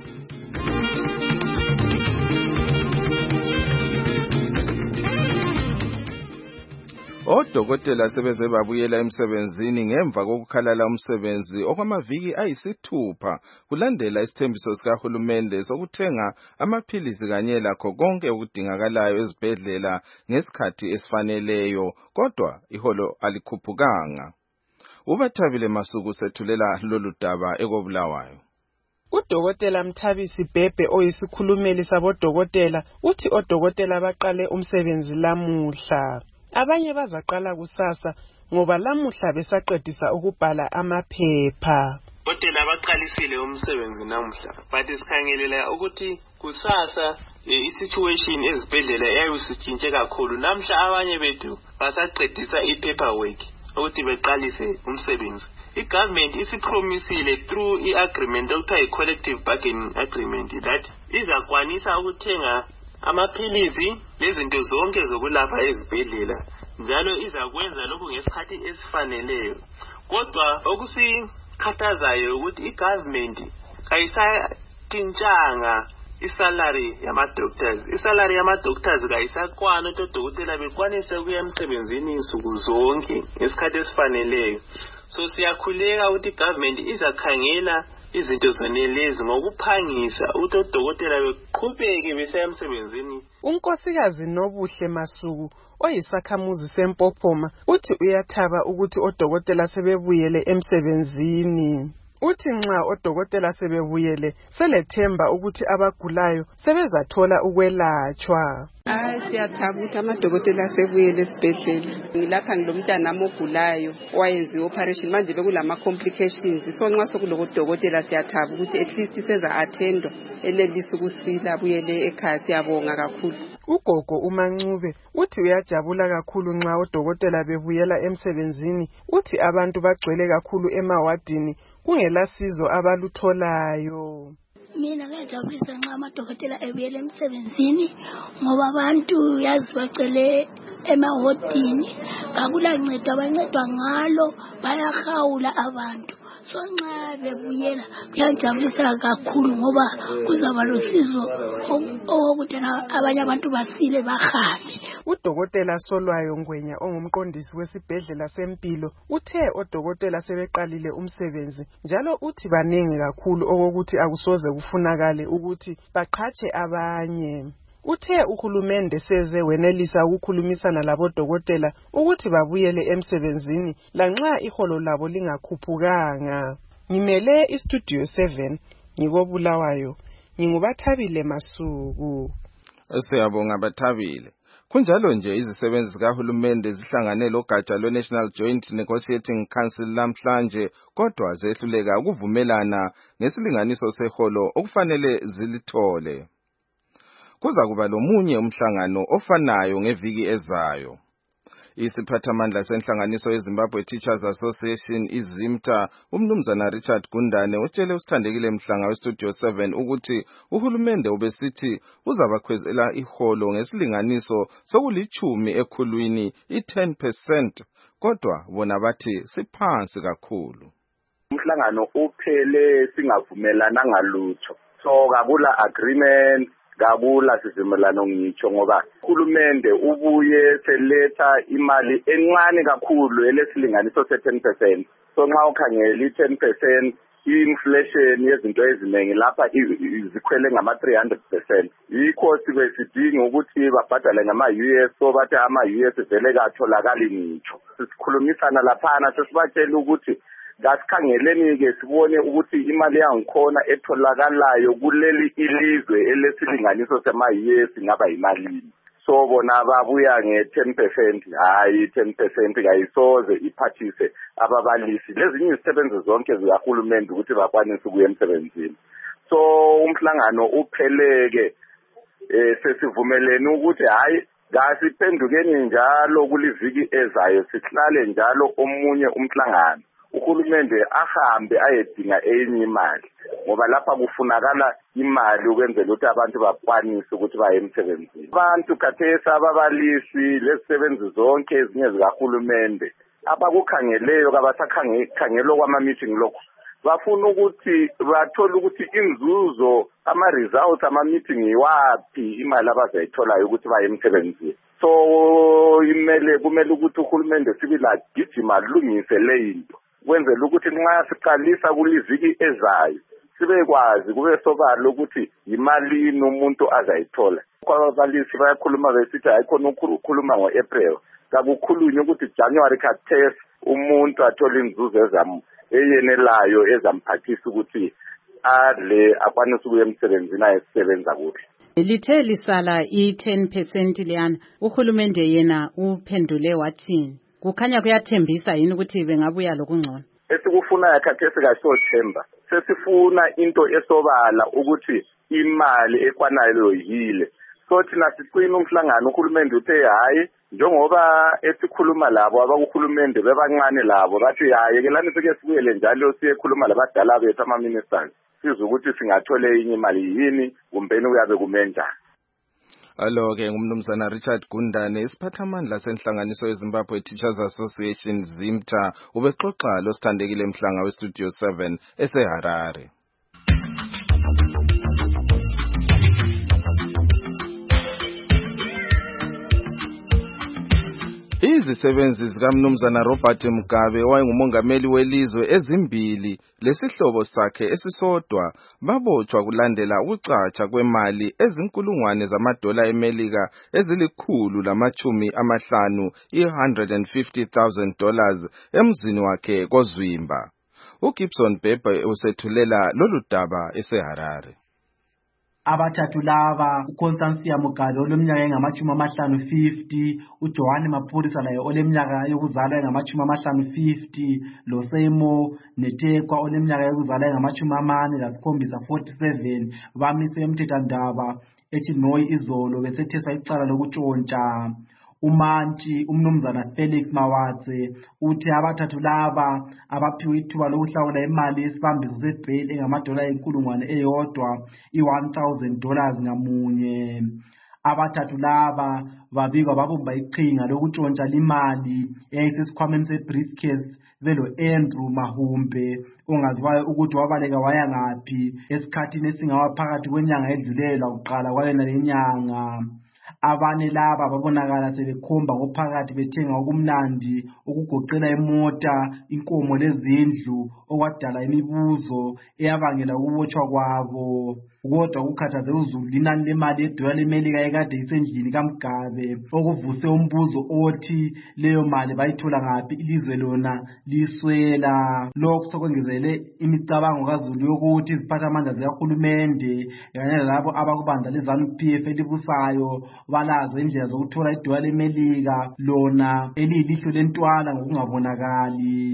Odokotela sebeze babuyela emsebenzini ngemva kokukhalala umsebenzi okwamaviki ayisithupha kulandela isithembiso sikahulumende sokuthenga amaphilisi kanye lakho konke okudingakalayo ezibhedlela ngesikhathi esifaneleyo, kodwa iholo alikhuphukanga. Ubathabile Masuku sethulela lolu daba ekobulawayo. Udokotela Mthabisi Bhebhe oyisikhulumeli sabodokotela uthi odokotela baqale umsebenzi lamuhla. Abanye bazaqala kusasa ngoba lamuhla besaqedisa ukubhala amaphepha. Odokotela baqalisile umsebenzi namuhla, but isikhangelela ukuthi kusasa i-situation ezibhedlela yayisitshintshe kakhulu. Namhla abanye bethu basaqedisa i-paperwork ukuthi beqalise umsebenzi. I-government isipromisile through i-agreement okuthiwa i-collective bargaining agreement that izakwanisa ukuthenga amaphilisi lezinto zonke zokulapha ezibhedlela, njalo izakwenza lokhu ngesikhathi esifaneleyo. Kodwa okusikhathazayo ukuthi i-government kayisatshintshanga isalary yama-doctors. Isalary yama-doctors kayisakwana ukuthi odokotela bekwanise ukuya emsebenzini nsuku zonke ngesikhathi esifaneleyo. So siyakhuleka ukuthi i-government izakhangela izinto zonelezi ngokuphangisa ukuthi odokotela beqhubeke besiya emsebenzini. Unkosikazi Nobuhle Masuku oyisakhamuzi seMpophoma uthi uyathaba ukuthi odokotela sebebuyele emsebenzini. Uthi nxa odokotela sebebuyele selethemba ukuthi abagulayo sebezathola ukwelatshwa. Siyathabuka amadokotela asebuyele esibhedlela. Ngilapha ngilomntana ogulayo owayenziwe operation manje bekulama complications. So nxa sokulodokotela siyathaba ukuthi at least seza attendwa elelisa ukusila buyele ekhaya. Siyabonga kakhulu. Ugogo uMancube uthi uyajabula kakhulu nxa odokotela bebuyela emsebenzini. Uthi abantu bagcwele kakhulu emawadini kungela sizo abalutholayo. Mina ngiyajabulisa nxa amadokotela ebuyela emsebenzini ngoba abantu yazi bagcwele emahodini, akula ncedo abancedwa ngalo, bayahawula abantu. So nxa bebuyela kuyajabulisa kakhulu ngoba kuzaba losizo okokuthi abanye abantu basile bahambe. Udokotela Solwayo Ngwenya ongumqondisi wesibhedlela sempilo uthe odokotela sebeqalile umsebenzi njalo uthi baningi kakhulu okokuthi akusoze kufunakale ukuthi baqhatshe abanye. Uthe uhulumende seze wenelisa ukukhulumisana labodokotela ukuthi babuyele emsebenzini lanxa iholo labo lingakhuphukanga. Ngimele iStudio 7 ngikobulawayo, ngingubathabile Masuku. Siyabonga Bathabile. Kunjalo nje izisebenzi zikahulumende zihlangane logatsha lwe-National Joint Negotiating Council namhlanje, kodwa zehluleka ukuvumelana ngesilinganiso seholo okufanele zilithole. Kuza kuba lomunye umhlangano ofanayo ngeviki ezayo. Isiphathamandla senhlanganiso yeZimbabwe Teachers Association iZIMTA umnumzana Richard Gundane utshele usithandekile Mhlanga weStudio 7 ukuthi uhulumende ubesithi uzabakhwezela iholo ngesilinganiso sokulithumi ekhulwini i-10%, kodwa bona bathi siphansi kakhulu. Umhlangano uphele singavumelana ngalutho, so kakula agreement, kakula sivumelano ngitsho ngoba uhulumende ubuye seletha imali encane kakhulu elesilinganiso se-10%. So nxa ukhangela i-10%, i-inflation yezinto eziningi lapha zikhwele ngama-300%. Yikho sibe sidinga ukuthi babhadale ngama-US, so bathi ama-US vele katholakali ngitsho. Sikhulumisana laphana sesibatshela ukuthi kasikhangeleni-ke sibone ukuthi imali yangikhona etholakalayo kuleli ilizwe elesilinganiso sema-US ngaba yimalini. So bona babuya nge-10%, hayi 10% kayisoze iphathise ababalisi lezinye izisebenzi zonke zikahulumende ukuthi bakwanise ukuya emsebenzini. So umhlangano upheleke sesivumelene ukuthi hayi kasiphendukeni njalo kuliviki ezayo sihlale njalo omunye umhlangano uhulumende ahambe ayedinga enye imali ngoba lapha kufunakala imali ukwenzela ukuthi abantu bakwanise ukuthi baye emsebenzini. Abantu khathesi ababalisi lezisebenzi zonke ezinye zikahulumende abakukhangeleyo kabasakhangelo kwama-meeting lokho bafuna ukuthi bathole ukuthi inzuzo ama-results ama-meeting yiwaphi imali abazayitholayo ukuthi baye emsebenzini. So kumele ukuthi uhulumende sibila gijima lungise leyinto kwenzela ukuthi nxa siqalisa kuliviki ezayo sibekwazi kube sobala ukuthi yimalini umuntu azayithola. Kwababalisi bayakhuluma besithi hayikhona ukukhuluma ngo-April, kakukhulunywe ukuthi January ka-10 umuntu athola inzuzo eyenelayo ezamphathisa ukuthi adle akwanise ukuya emsebenzini ayesebenza kuhle. Lithe lisala i-10% liyana, uhulumende yena uphendule wathini? Kukhanya kuyathembisa yini ukuthi bengabuya lokungcono? Esikufunayo khathesi kasothemba, sesifuna into esobala ukuthi imali ekwanayo yile. So thina siqina umhlangano uhulumende uthe hayi njengoba esikhuluma labo abakuhulumende bebancane labo bathi hayi ke lani sike sibuyele njalo siyekhuluma labadala bethu ama-ministers siza ukuthi singathole enye imali yini kumbeni uyabe kumenjani. Alo-ke ngumnumzana Richard Gundane isiphathamandla senhlanganiso yeZimbabwe Teachers Association ZIMTA ubexoxa losithandekile Mhlanga weStudio 7 eseHarare. Izisebenzi zikaMnumzana Robert Mugabe owayengumongameli welizwe ezimbili lesihlobo sakhe esisodwa babotshwa kulandela ukucatsha kwemali ezinkulungwane zamadola eMelika ezili-150 $150,000 emzini wakhe koZwimba. uGibson Bebe usethulela lolu daba eseHarare. Abathathu laba uConstantia Mugabe oleminyaka engama-50, uJohane Mapurisa laye oleminyaka yokuzalwa engama-50, loSeymour Netekwa oleminyaka yokuzalwa engama-47 bamiswe emthethwandaba eChinoyi izolo besetheswa icala lokutshontsha. Umantshi umnumzana Felix Mawatse uthi abathathu laba abaphiwe ithuba lokuhlawula imali yesibambiso sebail engamadola enkulungwane eyodwa $1,000 ngamunye. Abathathu laba babikwa babumba iqhinga lokutshontsha imali eyayisesikhwameni sebriefcase belo Andrew Mahumbe ongaziwayo ukuthi wabaleka waya ngaphi esikhathini esingawaphakathi kwenyanga edlulela kuqala kwayona lenyanga. Abane laba babonakala sebekhomba ngophakathi bethenga okumnandi ukugoqela imota, inkomo lezindlu okwadala imibuzo eyabangela ukubotshwa kwabo. Kodwa kukhathaze uzulu inani lemali yedola leMelika ekade isendlini kaMugabe okuvuse umbuzo othi leyo mali bayithola ngaphi ilizwe lona liswela. Lokho sokwengezele imicabango kaZulu yokuthi iziphathamandla zikahulumende kanye nalabo abakubandla leZANU-PF elibusayo balazo indlela zokuthola idola leMelika lona eliyilihlo lentwala ngokungabonakali.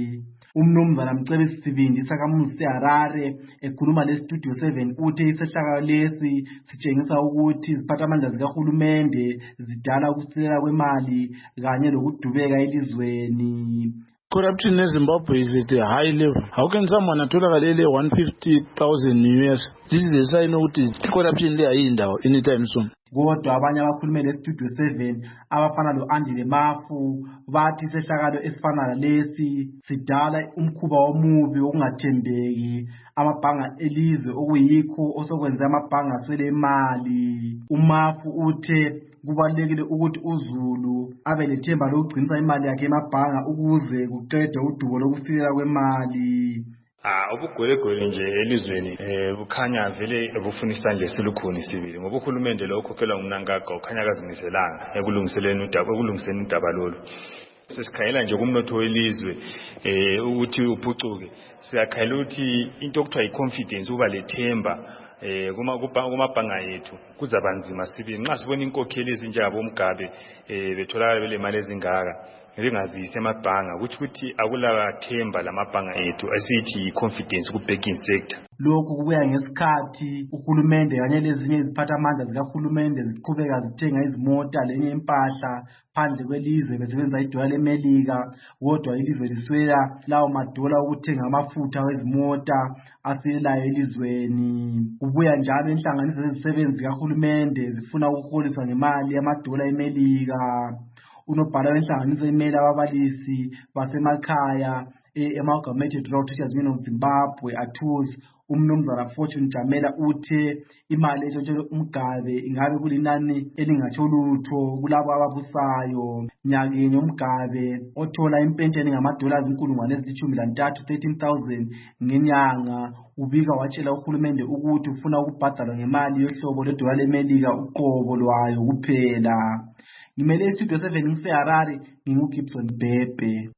Umnumzana Mcebisi Sibindi sakamuzi seHarare ekhuluma leStudio 7 uthe isehlakalo lesi sitshengisa ukuthi iziphathamandla zikahulumende zidala ukusilela kwemali kanye lokudubeka elizweni. Corruption eZimbabwe is at a high level. How can someone atholakale 150,000 US? This is a sign ukuthi corruption le ayindawo anytime soon. Kodwa abanye abakhulumeli leStudio 7 abafana lo-Andile Mafu bathi isehlakalo esifana nalesi sidala umkhuba omubi wokungathembeki amabhanga elizwe okuyikho osokwenza amabhanga aswele imali. uMafu uthe kubalulekile ukuthi uZulu abe lethemba lokugcinisa imali yakhe emabhanga ukuze kuqedwe udubo lokusilela kwemali. Ubugwelegwele nje elizweni bukhanya vele bufuna isandla esilukhuni sibili ngoba uhulumende lo okhokhelwa nguMnangagwa ukhanya akazimiselanga ekulungiseleni udaba lolu. Sesikhayela nje kumnotho welizwe ukuthi uphucuke. Siyakhayela ukuthi into okuthiwa i-confidence uba lethemba kumabhanga yethu kuzaba nzima sibili nxa sibona inkokheli ezinjengabo Mugabe betholakala bele mali ezingaka ngingazisi emabhanga ukuthi akulathemba lamabhanga ethu asithi confidence ku banking sector. Lokhu kubuya ngesikhathi uhulumende kanye lezinye iziphathamandla zikahulumende ziqhubeka zithenga izimota lenye impahla phandle kwelizwe besebenzisa idola leMelika kodwa ilizwe liswela lawo madola okuthenga amafutha wezimota asilelayo elizweni. Kubuya njalo inhlanganiso zezisebenzi zikahulumende zifuna ukuholiswa ngemali yamadola eMelika. Unobhala wenhlanganiso emele ababalisi basemakhaya Amalgamated Rural Teachers Union of Zimbabwe ATUZ umnumzana Fortune Jamela uthe imali etshontshelwe uMgabe ingabe kulinani elingatsho lutho kulabo ababusayo. Nyakenye uMgabe othola impentsheni $13,000 ngenyanga ubika watshela uhulumende ukuthi ufuna ukubhadalwa ngemali yohlobo lwedola leMelika uqobo lwayo kuphela. Ngimele iStudio 7 ngiseHarare nginguGibson Bhebhe.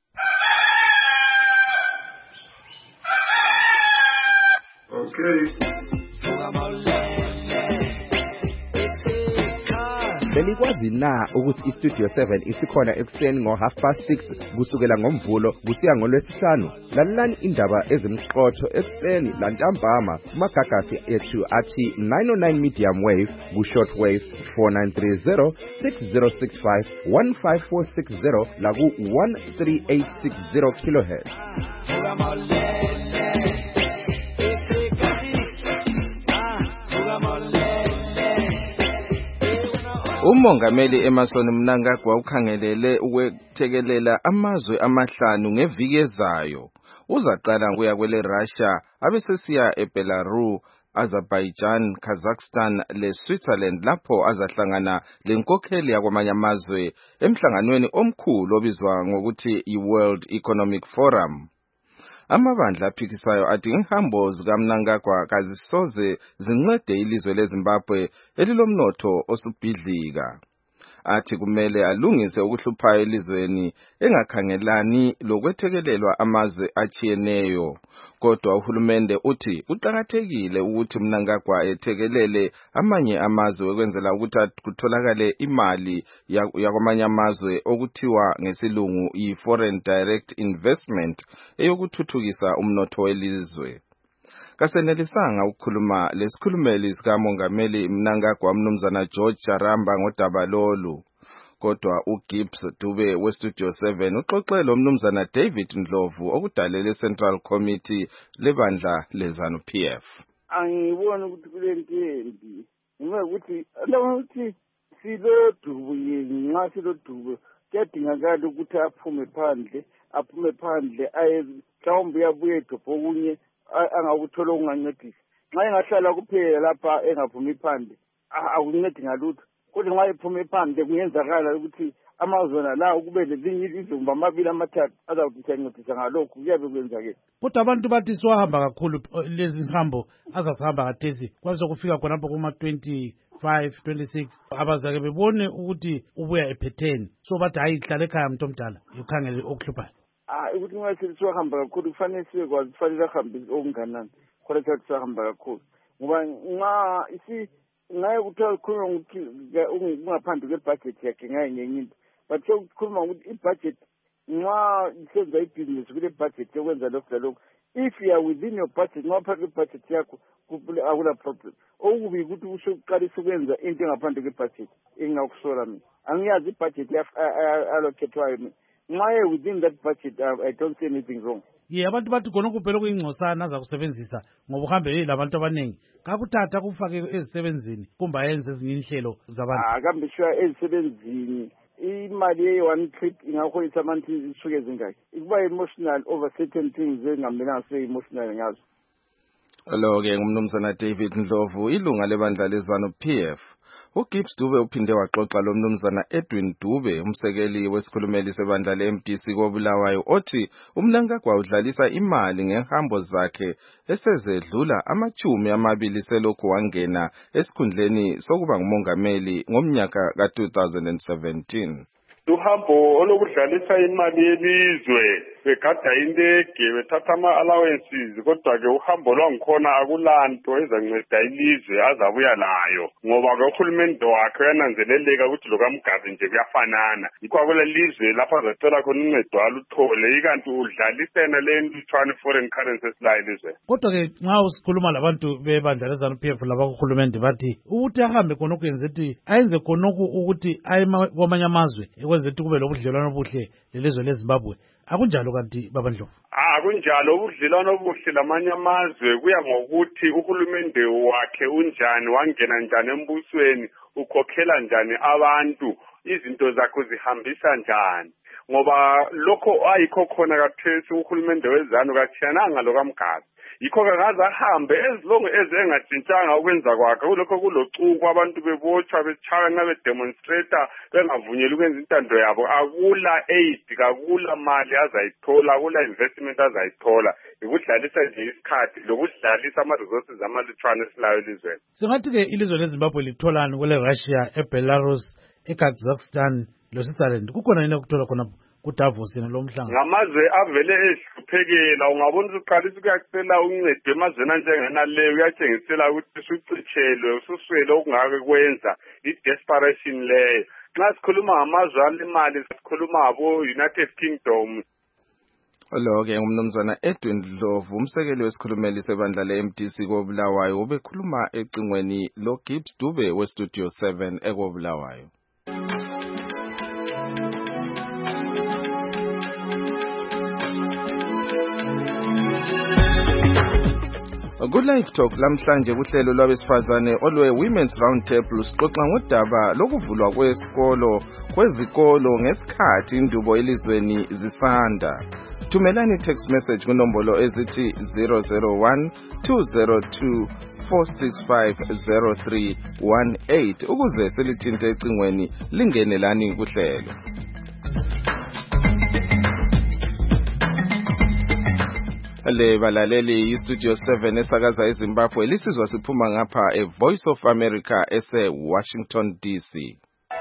Benikwazi na ukuthi iStudio 7 isikhona ekuseni ngo6:30 kusukela ngoMvulo kusiya ngoLwesihlanu? Lalelani indaba ezimqotho ekuseni lantambama kumagagasi ethu athi 909 medium wave ku-short wave 4930 6065 15460 laku 13860 kHz. Umongameli Emmerson Mnangagwa ukhangelele ukwethekelela amazwe amahlanu ngeviki ezayo. Uzaqala kuya kwele Russia abesesiya eBelarus, Azerbaijan, Kazakhstan leSwitzerland lapho azahlangana lenkokheli yakwamanye amazwe emhlanganweni omkhulu obizwa ngokuthi iWorld Economic Forum. Amabandla aphikisayo athi inhambo zikaMnangagwa kazisoze zincede ilizwe leZimbabwe elilomnotho osubhidlika. Athi kumele alungise ukuhluphayo elizweni engakhangelani lokwethekelelwa amazwe achiyeneyo. Kodwa uhulumende uthi uqakathekile ukuthi Mnangagwa ethekelele amanye amazwe ukwenzela ukuthi kutholakale imali yakwamanye amazwe okuthiwa ngesilungu i-foreign direct investment eyokuthuthukisa umnotho welizwe. Kasenelisanga ukukhuluma lesikhulumeli sikamongameli Mnangagwa Mnumzana George Charamba ngodaba lolu. Kodwa uGibbs Dube weStudio 7 uxoxele uMnumzana David Ndlovu okudalele Central Committee lebandla leZANU-PF. Angibona ukuthi kulento embi. Ngokuthi ukuthi silodubo yini nxa silodubo kuyadingakala ukuthi aphume phandle aye mhlawumbe uyabuya edobho kunye angakuthola okungancedisa. Nxa engahlala kuphela lapha engaphumi phandle akuncedi ngalutho. Kodwa nxa ephume phandle kuyenzakala ukuthi amazwe la kube lezinye izimba amabili amathathu azawuthi ancedisa ngalokho kuyabe kwenzakala. Kodwa abantu bathi siwahamba kakhulu lezi nhambo azasihamba kathesi kwaze kufika khonapho kuma-25 26 abazake bebone ukuthi ubuya ephetheni so bathi hayi hlala ekhaya mntu omdala ukhangele okuhluphayo. Ukuthi nxa siwahamba kakhulu kufanele sibekwazi kufanele ahambe okunganani khona ukuthi sihamba kakhulu ngoba nxa ngaye kuthiwa kukhulunywa ukuthi ungaphandle kwebudget yakhe ngaye ngenye into but sekukhuluma ukuthi ibudget nxa senza ibhizinisi kule budget yokwenza lokhu lalokhu, if you are within your budget, nxa phakathi kwebudget yakho akula problem. Okubi ukuthi usuqalisa ukwenza into engaphandle kwebudget engakusola mina. Angiyazi ibudget allocatwayo mina. Nxa within that budget, I don't see anything wrong. Abantu bathi khona kuphela kuyingcosana azakusebenzisa ngoba uhambe labantu abaningi. Kakuthatha kufake ezisebenzini kumbe ayenze ezinye inhlelo zabantu. Akambe sure ezisebenzini. Imali ye-one trip ingakholisa abantu isuke zingaki. Ikuba emotional over certain things engamelanga sibe emotional ngazo. Lo-ke ngumnumzana David Ndlovu, ilunga lebandla leZANU-PF. uGibbs Dube uphinde waxoxa lo mnumzana Edwin Dube, umsekeli wesikhulumeli sebandla le-MDC koBulawayo, othi uMnangagwa udlalisa imali ngehambo zakhe esezedlula 20 selokhu wangena esikhundleni sokuba ngumongameli ngomnyaka ka-2017. Uhambo olokudlalisa imali yelizwe begada indege bethatha ama-allowances, kodwa-ke uhambo lwangikhona akulanto ezanceda ilizwe azabuya layo ngoba uhulumende wakhe uyananzeleleka ukuthi lokaMgazi nje kuyafanana. Yikho akule lizwe lapho azacela khona uncedo aluthole, ikanti udlalisena le ntutshwane foreign currency esilayo ilizwe. Kodwa-ke nxa usikhuluma labantu bebandla leZANU-PF labakuhulumende bathi ukuthi ahambe khonokhu yenza ukuthi ayenze khonokhu ukuthi aye kwamanye amazwe ekwenza ukuthi kube lobudlelwano obuhle lelizwe leZimbabwe. Akunjalo kanti babandlovu? Akunjalo, ubudlelwano obuhle lamanye amazwe kuya ngokuthi uhulumende wakhe unjani, wangena njani embusweni, ukhokhela njani abantu, izinto zakho zihambisa njani. Ngoba lokho ayikho khona kathesi uhulumende weZANU kathiyananga lokaMgazi. Yikho kaze ahambe ezilongo engajintshanga ukwenza kwakhe kulokho kulocuku abantu bebotshwa betshaya nxa bedemonstrator bengavunyelwa ukwenza intando yabo. Akula aid, akula mali azayithola, akula investment azayithola. Ikudlalisa nje isikhathi lokudlalisa ama-resources amalutshwane esilayo elizweni. Singathi-ke ilizwe leZimbabwe litholani kule Russia, eBelarus, eKazakhstan loSwitzerland? Kukhona yini ukuthola khona kuDavos lo mhlanga? Ngamazwe avele ehluphekela, ungabona usuqalisa ukuyacela uncedo emazweni anjengenaleyo, uyatshengisela ukuthi usucitshelwe, ususwele okungake kwenza, i-desperation leyo. Nxa sikhuluma ngamazwe alemali sikhuluma ngabo-United Kingdom. Lo-ke ngumnumzana Edwin Ndlovu, umsekeli wesikhulumeli sebandla le-MDC koBulawayo, ubekhuluma ecingweni loGibbs Dube weStudio 7 ekoBulawayo. Ku-Live Talk lamhlanje kuhlelo lwabesifazane olwe-Women's Roundtable sixoxa ngodaba lokuvulwa kwezikolo ngesikhathi indubo elizweni zisanda. Thumelani text message kunombolo ezithi 001-202-465-0318 ukuze selithinte ecingweni lingenelani kuhlelo. Le balaleli iStudio 7 esakaza eZimbabwe lisizwa siphuma ngapha eVoice of America ese-Washington DC.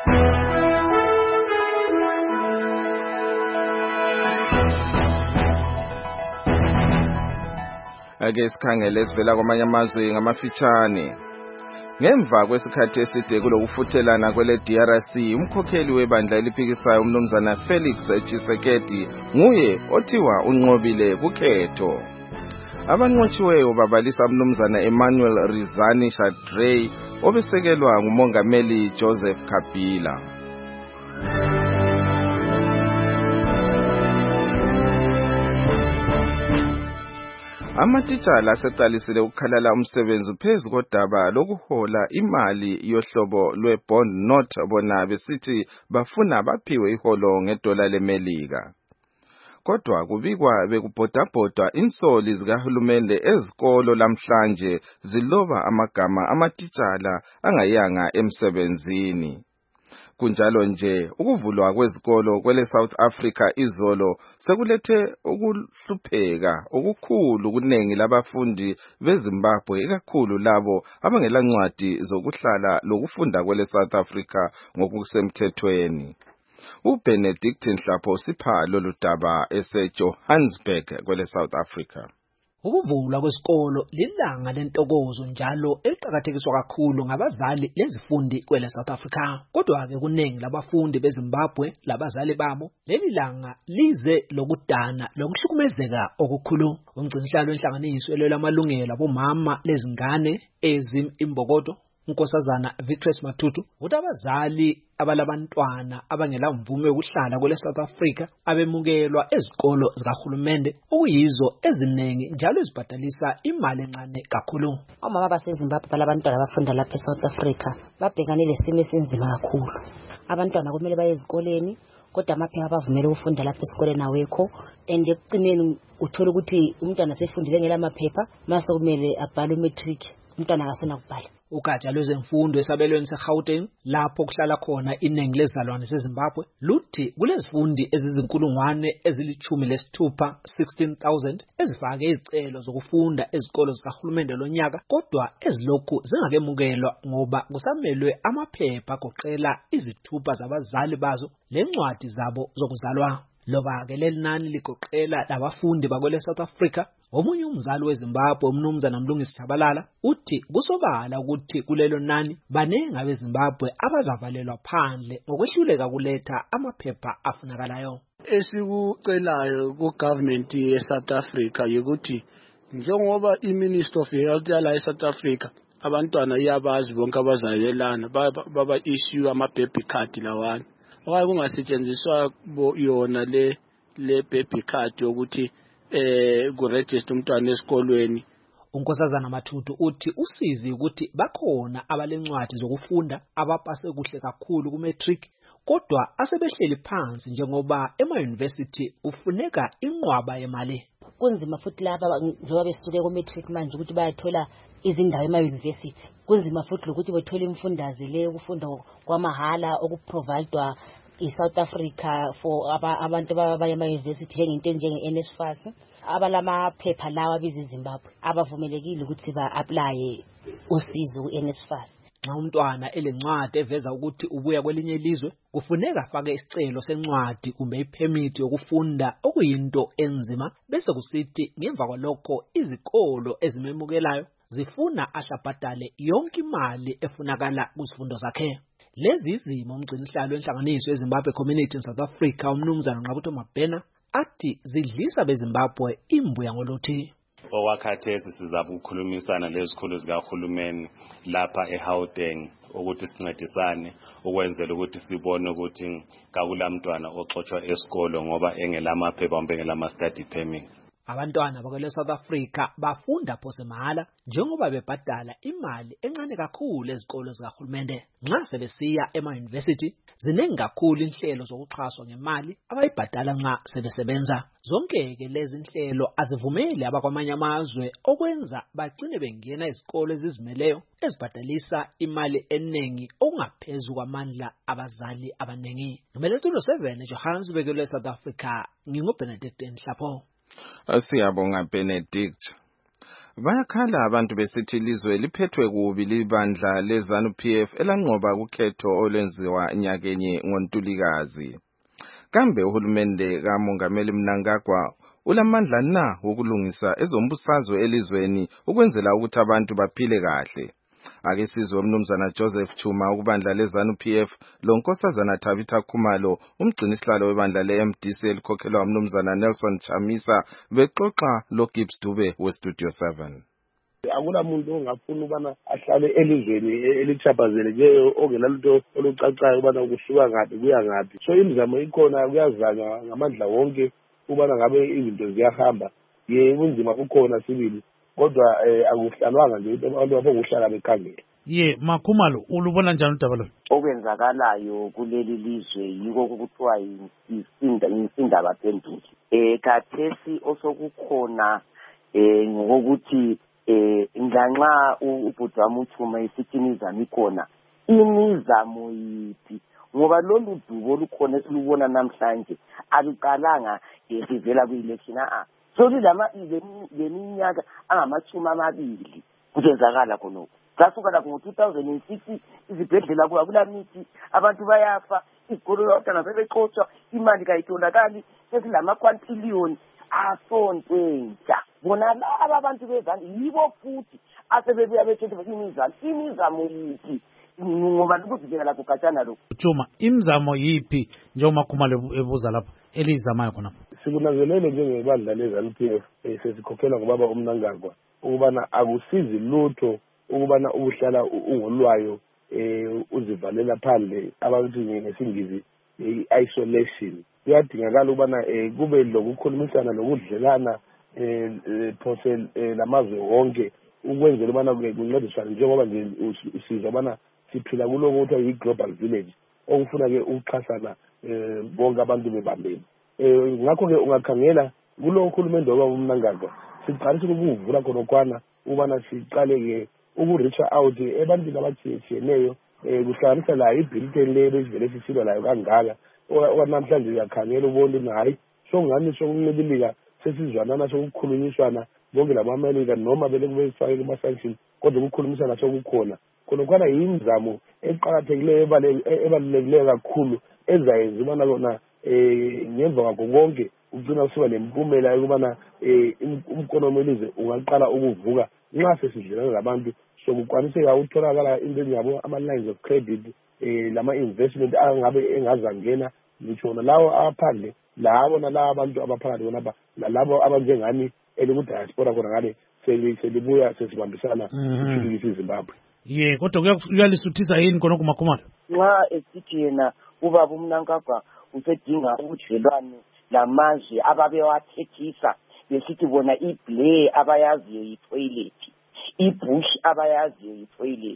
Ake sikhangele esivela kwamanye amazwe ngamafitshane. Ngemva kwesikhathi eside kulokufuthelana kwele DRC, umkhokheli webandla eliphikisayo umnumzana Felix Tshisekedi nguye othiwa unqobile kukhetho. Abanqotshiweyo babalisa umnumzana Emmanuel Rizani Shadrey obesekelwa ngumongameli Joseph Kabila. Amatitshala aseqalisile ukukhalala umsebenzi phezu kodaba lokuhola imali yohlobo lwe-bond note bona besithi bafuna baphiwe iholo ngedola leMelika. Kodwa kubikwa bekubhodabhodwa insoli zikahulumende ezikolo lamhlanje ziloba amagama amatitshala angayanga emsebenzini. Kunjalo nje ukuvulwa kwezikolo kwele South Africa izolo sekulethe ukuhlupheka okukhulu kuningi labafundi beZimbabwe, ikakhulu labo abangelancwadi zokuhlala lokufunda kwele South Africa ngokusemthethweni. uBenedict Nhlapho sipha lolu daba eseJohannesburg kwele South Africa. Ukuvulwa kwesikolo lilanga lentokozo njalo eliqhakathekiswa kakhulu ngabazali lezifundi kwele South Africa. Kodwa-ke kuningi labafundi beZimbabwe labazali babo leli langa lize lokudana lokuhlukumezeka okukhulu. Umgcinisihlalo wenhlanganiso elwela amalungelo abomama lezingane Ezim Imbokodo uNkosazana Victress Matutu uthi abazali abalabantwana abangela mvume yokuhlala kwele South Africa abemukelwa ezikolo zikahulumende okuyizo eziningi njalo ezibhadalisa imali encane kakhulu. Omama baseZimbabwe balabantwana abafunda lapha eSouth Africa babhekane lesimo esinzima kakhulu. Abantwana kumele baye ezikoleni kodwa amaphepha abavumela ukufunda lapha esikoleni awekho, and ekucineni uthola ukuthi umntwana sefundile ngela maphepha mase kumele abhale umatric umntwana akasena kubhala. Ugatsha lwezemfundo esabelweni seGauteng lapho kuhlala khona iningi lezalwane seZimbabwe luthi kulezifundi ezizinkulungwane ezili-16,000 16,000 ezifake izicelo zokufunda ezikolo zikahulumende lonyaka kodwa ezilokhu zingakemukelwa ngoba kusamelwe amaphepha agoqela izithupha zabazali bazo lencwadi zabo zokuzalwa. Loba-ke leli nani ligoqela labafundi bakwele South Africa. Omunye umzali weZimbabwe umnumzana Mlungisi Tshabalala uthi kusobala ukuthi kulelo nani baningi abeZimbabwe abazavalelwa phandle ngokwehluleka kuletha amaphepha afunakalayo. Esikucelayo ku-government ye-South Africa ukuthi njengoba i-Minister of Health yala e-South Africa abantwana iyabazi bonke abazalelana baba-issue ama-baby card lawana. Owaye kungasetshenziswa yona le baby card yokuthi kuregister umntwana esikolweni. Unkosazana Matutu uthi usizi ukuthi bakhona abalencwadi zokufunda abapase kuhle kakhulu kumatric kodwa asebehleli phansi njengoba ema-university kufuneka inqwaba yemali. Kunzima futhi laba njengoba besuke ku-matric manje ukuthi bayathola izindawo ema-university. Kunzima futhi ukuthi bethola imfundaze le ukufunda kwamahala okuprovidwa i-South Africa for abantu abaya ema-university njengento njenge-NSFAS. Abalamaphepha lawa bezimbabwe abavumelekile ukuthi ba-aplaye usizo ku-NSFAS. Nxa umntwana elencwadi eveza ukuthi ubuya kwelinye ilizwe kufuneka afake isicelo sencwadi kumbe ipermit yokufunda okuyinto enzima bese kusithi ngemva kwalokho izikolo ezimemukelayo zifuna ahlabhadale yonke imali efunakala kuzifundo zakhe. Lezi izimo umgcinisihlalo wenhlanganiso yeZimbabwe Community in South Africa umnumzana Nqabutho Mabhena athi zidlisa beZimbabwe imbuya ngoluthi. Owakhathesi sizabe ukukhulumisana lezikhulu zikahulumeni lapha eGauteng ukuthi sincedisane ukwenzela ukuthi sibone ukuthi kakulamntwana oxoxwa esikolo ngoba engelamaphepha kumbe engelama-study permits. Abantwana bakwele South Africa bafunda phose mahala njengoba bebhadala imali encane kakhulu ezikolo zikahulumende. Nxa sebesiya ema-university ziningi kakhulu inhlelo zokuxhaswa ngemali abayibhadala nxa sebesebenza. Zonke-ke lezi inhlelo azivumeli abakwamanye amazwe okwenza bagcine bengena izikolo ezizimeleyo ezibhadalisa imali eningi okungaphezu kwamandla abazali abaningi. Nomelethulo 7 Johannesburg South Africa nginguBenedict Nhlapho. Siyabonga Benedict. Bayakhala abantu besithi ilizwe liphethwe kubi libandla leZANU-PF elanqoba ukhetho olwenziwa nyakenye ngoNtulikazi. Kambe uhulumende kaMongameli Mnangagwa ulamandla na wokulungisa ezombusazwe elizweni ukwenzela ukuthi abantu baphile kahle? Ake sizwe umnumzana Joseph Chuma ukubandla leZANU-PF lonkosazana Tabitha Khumalo umgcinisihlalo webandla le-MDC elikhokhelwa umnumzana Nelson Chamisa bexoxa loGibbs Dube weStudio 7. Akula muntu ongafuna ubana ahlale elizweni elichapazele nje ongenalutho olucacayo ubana kusuka ngaphi kuya ngaphi. So imizamo ikhona kuyazanywa ngamandla wonke ubana ngabe izinto ziyahamba. Ubunzima bukhona sibili. Kodwa akuhlalwanga nje abantu abokuhlala bekhangela. Makhumalo ulubona njani udaba lo? Okwenzakalayo kuleli lizwe yiko kuthiwa insindaba phenduki. Khathesi osokukhona ngokuthi nganxa ubhuti wami uThuma isithi imizamo ikhona. Imizamo yiphi? Ngoba lolu dubo olukhona esilubona namhlanje aluqalanga sivela ku-election so leminyaka angamachumi amabili kuzenzakala khonokho. Sasuka lapho ngo-2006 izibhedlela kula mithi abantu bayafa izikolo abantwana sebexoshwa imali kayitholakali sesilama-1 trillion asontwentsha bona laba abantu bezani yibo futhi asebebuya bethethe imizamo yithi ngoba ukuzivikela kugatshana lokhu. Juma, imizamo yipi njengoba Khumalo ebuza lapha elizamayo khonapho? Sikunanzelele njengebandla le-ZANU-PF sesikhokhelwa ngubaba uMnangagwa ukubana akusizi lutho ukubana uhlala ungolwayo uzivalela phandle abantu ngesingisi i-isolation. Kuyadingakala ukubana kube lokukhulumisana lokudlelana phose namazwe wonke ukwenzela ubana kuncediswane njengoba nje usizwa ubana siphila kuloko kuthiwa yi-global village okufuna-ke ukuxhasana bonke abantu bebambeni. Ngakho-ke ungakhangela kulo uhulumende wababa uMnangagwa siqalisile ukuvula khonokwana ukubana siqale-ke uku-reacha out ebantwini abathiyeneyo kuhlanganisa layo ibhiliteni le besivele sisilwa layo kangaka namhlanje uyakhangela ubona ukuthi hayi sokungani sokuncibilika sesizwanana sokukhulunyiswana bonke lama-Amerika noma belekube sifake kuma-sanction kodwa ukukhulumisana sokukhona khonokwana yimizamo eqakathekileyo ebalulekileyo kakhulu ezayenza ubana kona ngemva kwakho konke ugcina usuba nempumela yokubana umkonomi welizwe ungaqala ukuvuka nxa sesidlelana labantu sokukwaniseka ukutholakala into enyabo ama-lines of credit lama-investment angabe engazangena ngitsho nalawo aphandle labo nalabo abantu abaphakathi khonapha nalabo abanjengani elikudiaspora khona ngale selibuya sesibambisana ukuthuthukisa iZimbabwe. Ye kodwa kuyalisutisa yini khonokho Khumalo? Nxa esithi yena ubaba uMnangagwa usedinga ubudlelwane lamazwe ababewathethisa besithi bona iBlair abayaziyo yitoilet, iBush abayaziyo yitoilet,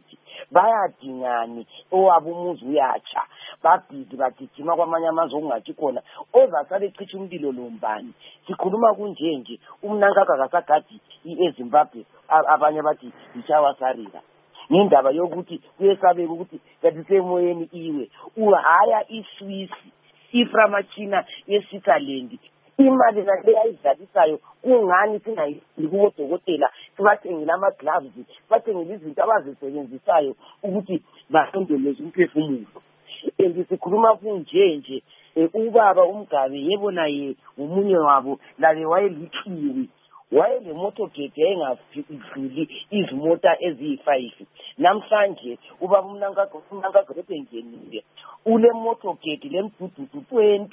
bayadingani owabo umuzi uyatsha babhidi bagijima kwamanye amazwe okungathi khona ozasale ecithi umlilo lombani. Sikhuluma kunjenje uMnangagwa akasagadi eZimbabwe abanye bathi yichawasarira ngendaba yokuthi kuyesabeka ukuthi kanti semoyeni iwe uhaya iSwiss iframachina yeSwitzerland imali nale ayidlalisayo kungani singayili kubodokotela sibathengile ama-gloves sibathengile izinto abazisebenzisayo ukuthi basondeleze umphefumulo. Sikhuluma kunjenje ubaba uMgabe yebo naye umunye wabo labe wayelithiwi wayelemotorgate yayingadluli izimota eziyi-5. Namhlanje ubaba uMnangagwa bebengenile ule motorgate lemdududu 20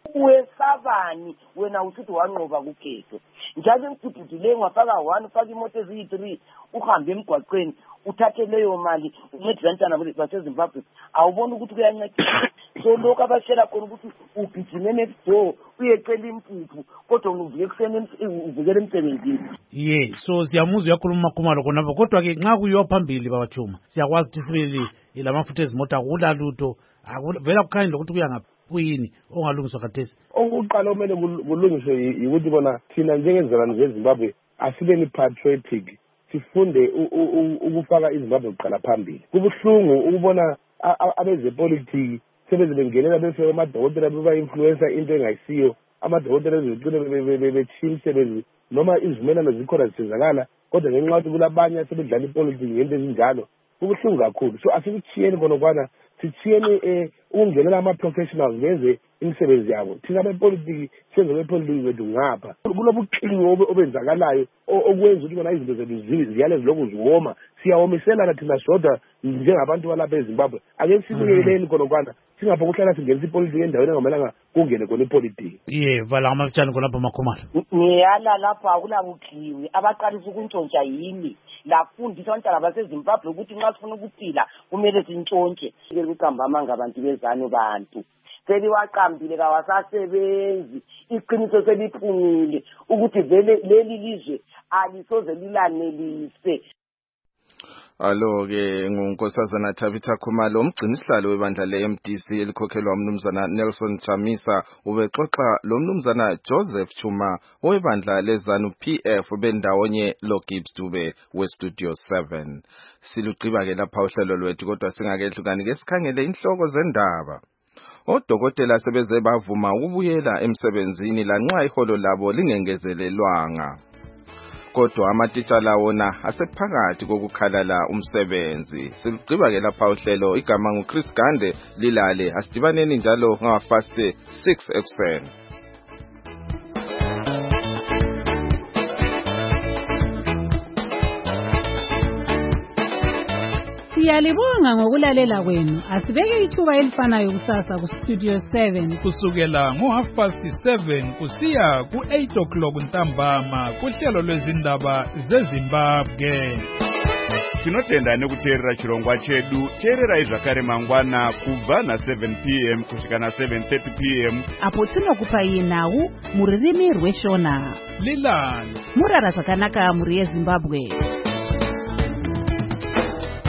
wesabani wena usithi wanqoba kukhetho njalo imdududu le ngwafaka 1 ufaka imoto eziyi-3 uhambe emgwaqweni uthathe leyo mali uncedisana baseZimbabwe awubona ukuthi kuyancedisa. So lokho abashela khona ukuthi ugijime next door uyecela impuphu kodwa uvuke ekuseni uvukele emsebenzini. Ye so siyamuzwa uyakhuluma Khumalo khonapho kodwa ke nxa kuyiwa phambili babathuma siyakwazi ukuthi sibili lamafutha ezimota akulalutho vela kukhanyile ukuthi kuyangaphi kuyini ongalungiswa khathesi. Okokuqala okumele kulungiswe yikuthi bona thina njengezizalwane zeZimbabwe asibeni patriotic sifunde ukufaka iZimbabwe kuqala phambili. Kubuhlungu ukubona abezepolitiki sebeze bengelela befike amadokotela beba-influencer into engayisiyo amadokotela ezegcine betshiya imisebenzi noma izivumelano zikhona zisenzakala kodwa ngenxa yokuthi kulabanye asebedlala ipolitiki ngento ezinjalo kubuhlungu kakhulu. So asikuchiyeni khonokwana sithiyeni ukungenela ama-professionals benze imisebenzi yabo. Thina bepolitiki senze bepolitiki bethu ngapha kulobuqili obenzakalayo okwenza ukuthi kona izinto zethu ziyale zilokhu ziwoma siyawomiselana thina sodwa njengabantu balapha eZimbabwe. Ake sibukeleni khonokwana singapho kuhlala singenisa ipolitiki endaweni engamelanga kungene khona ipolitiki. Ye vala amafitshane khonapho makhumalo. Ngiyala lapho akulabuqili abaqalisa ukuntshontsha yini lafundisa abantwana baseZimbabwe ukuthi nxa sifuna ukuphila kumele sintshontshe. Ukuqamba amanga abantu bezanu bantu seliwaqambile kawasasebenzi iqiniso seliphumile ukuthi vele leli lizwe alisoze lilanelise. Alo-ke ngunkosazana Tabitha Khumalo umgcinisihlalo webandla le-MDC elikhokhelwa umnumzana Nelson Chamisa ubexoxa lo mnumzana Joseph Chuma owebandla le-ZANU-PF bendawonye lo-Gibbs Dube we-Studio 7. Silugqiba-ke lapha uhlelo lwethu kodwa singakehlukani-ke sikhangele inhloko zendaba. Odokotela sebeze bavuma ukubuyela emsebenzini lanxa iholo labo lingengezelelwanga. Kodwa amatitshala wona asephakathi kokukhalala umsebenzi. Silugqiba-ke lapha uhlelo igama nguChris Gande lilale asidibaneni njalo ngafast 6 ekuseni. Siyalibonga ngokulalela kwenu. Asibeke ithuba elifanayo kusasa ku Studio 7 kusukela ngo7:30 kusiya ku8 o'clock ntambama kuhlelo lwezindaba zeZimbabwe. Tinotenda nekuteerera chirongwa chedu. Teererai zvakare mangwana kubva na7 p.m. kusvika na7:30 p.m. apo tinokupai nhau muririmi rweshona. Lilani murara zvakanaka muri yeZimbabwe.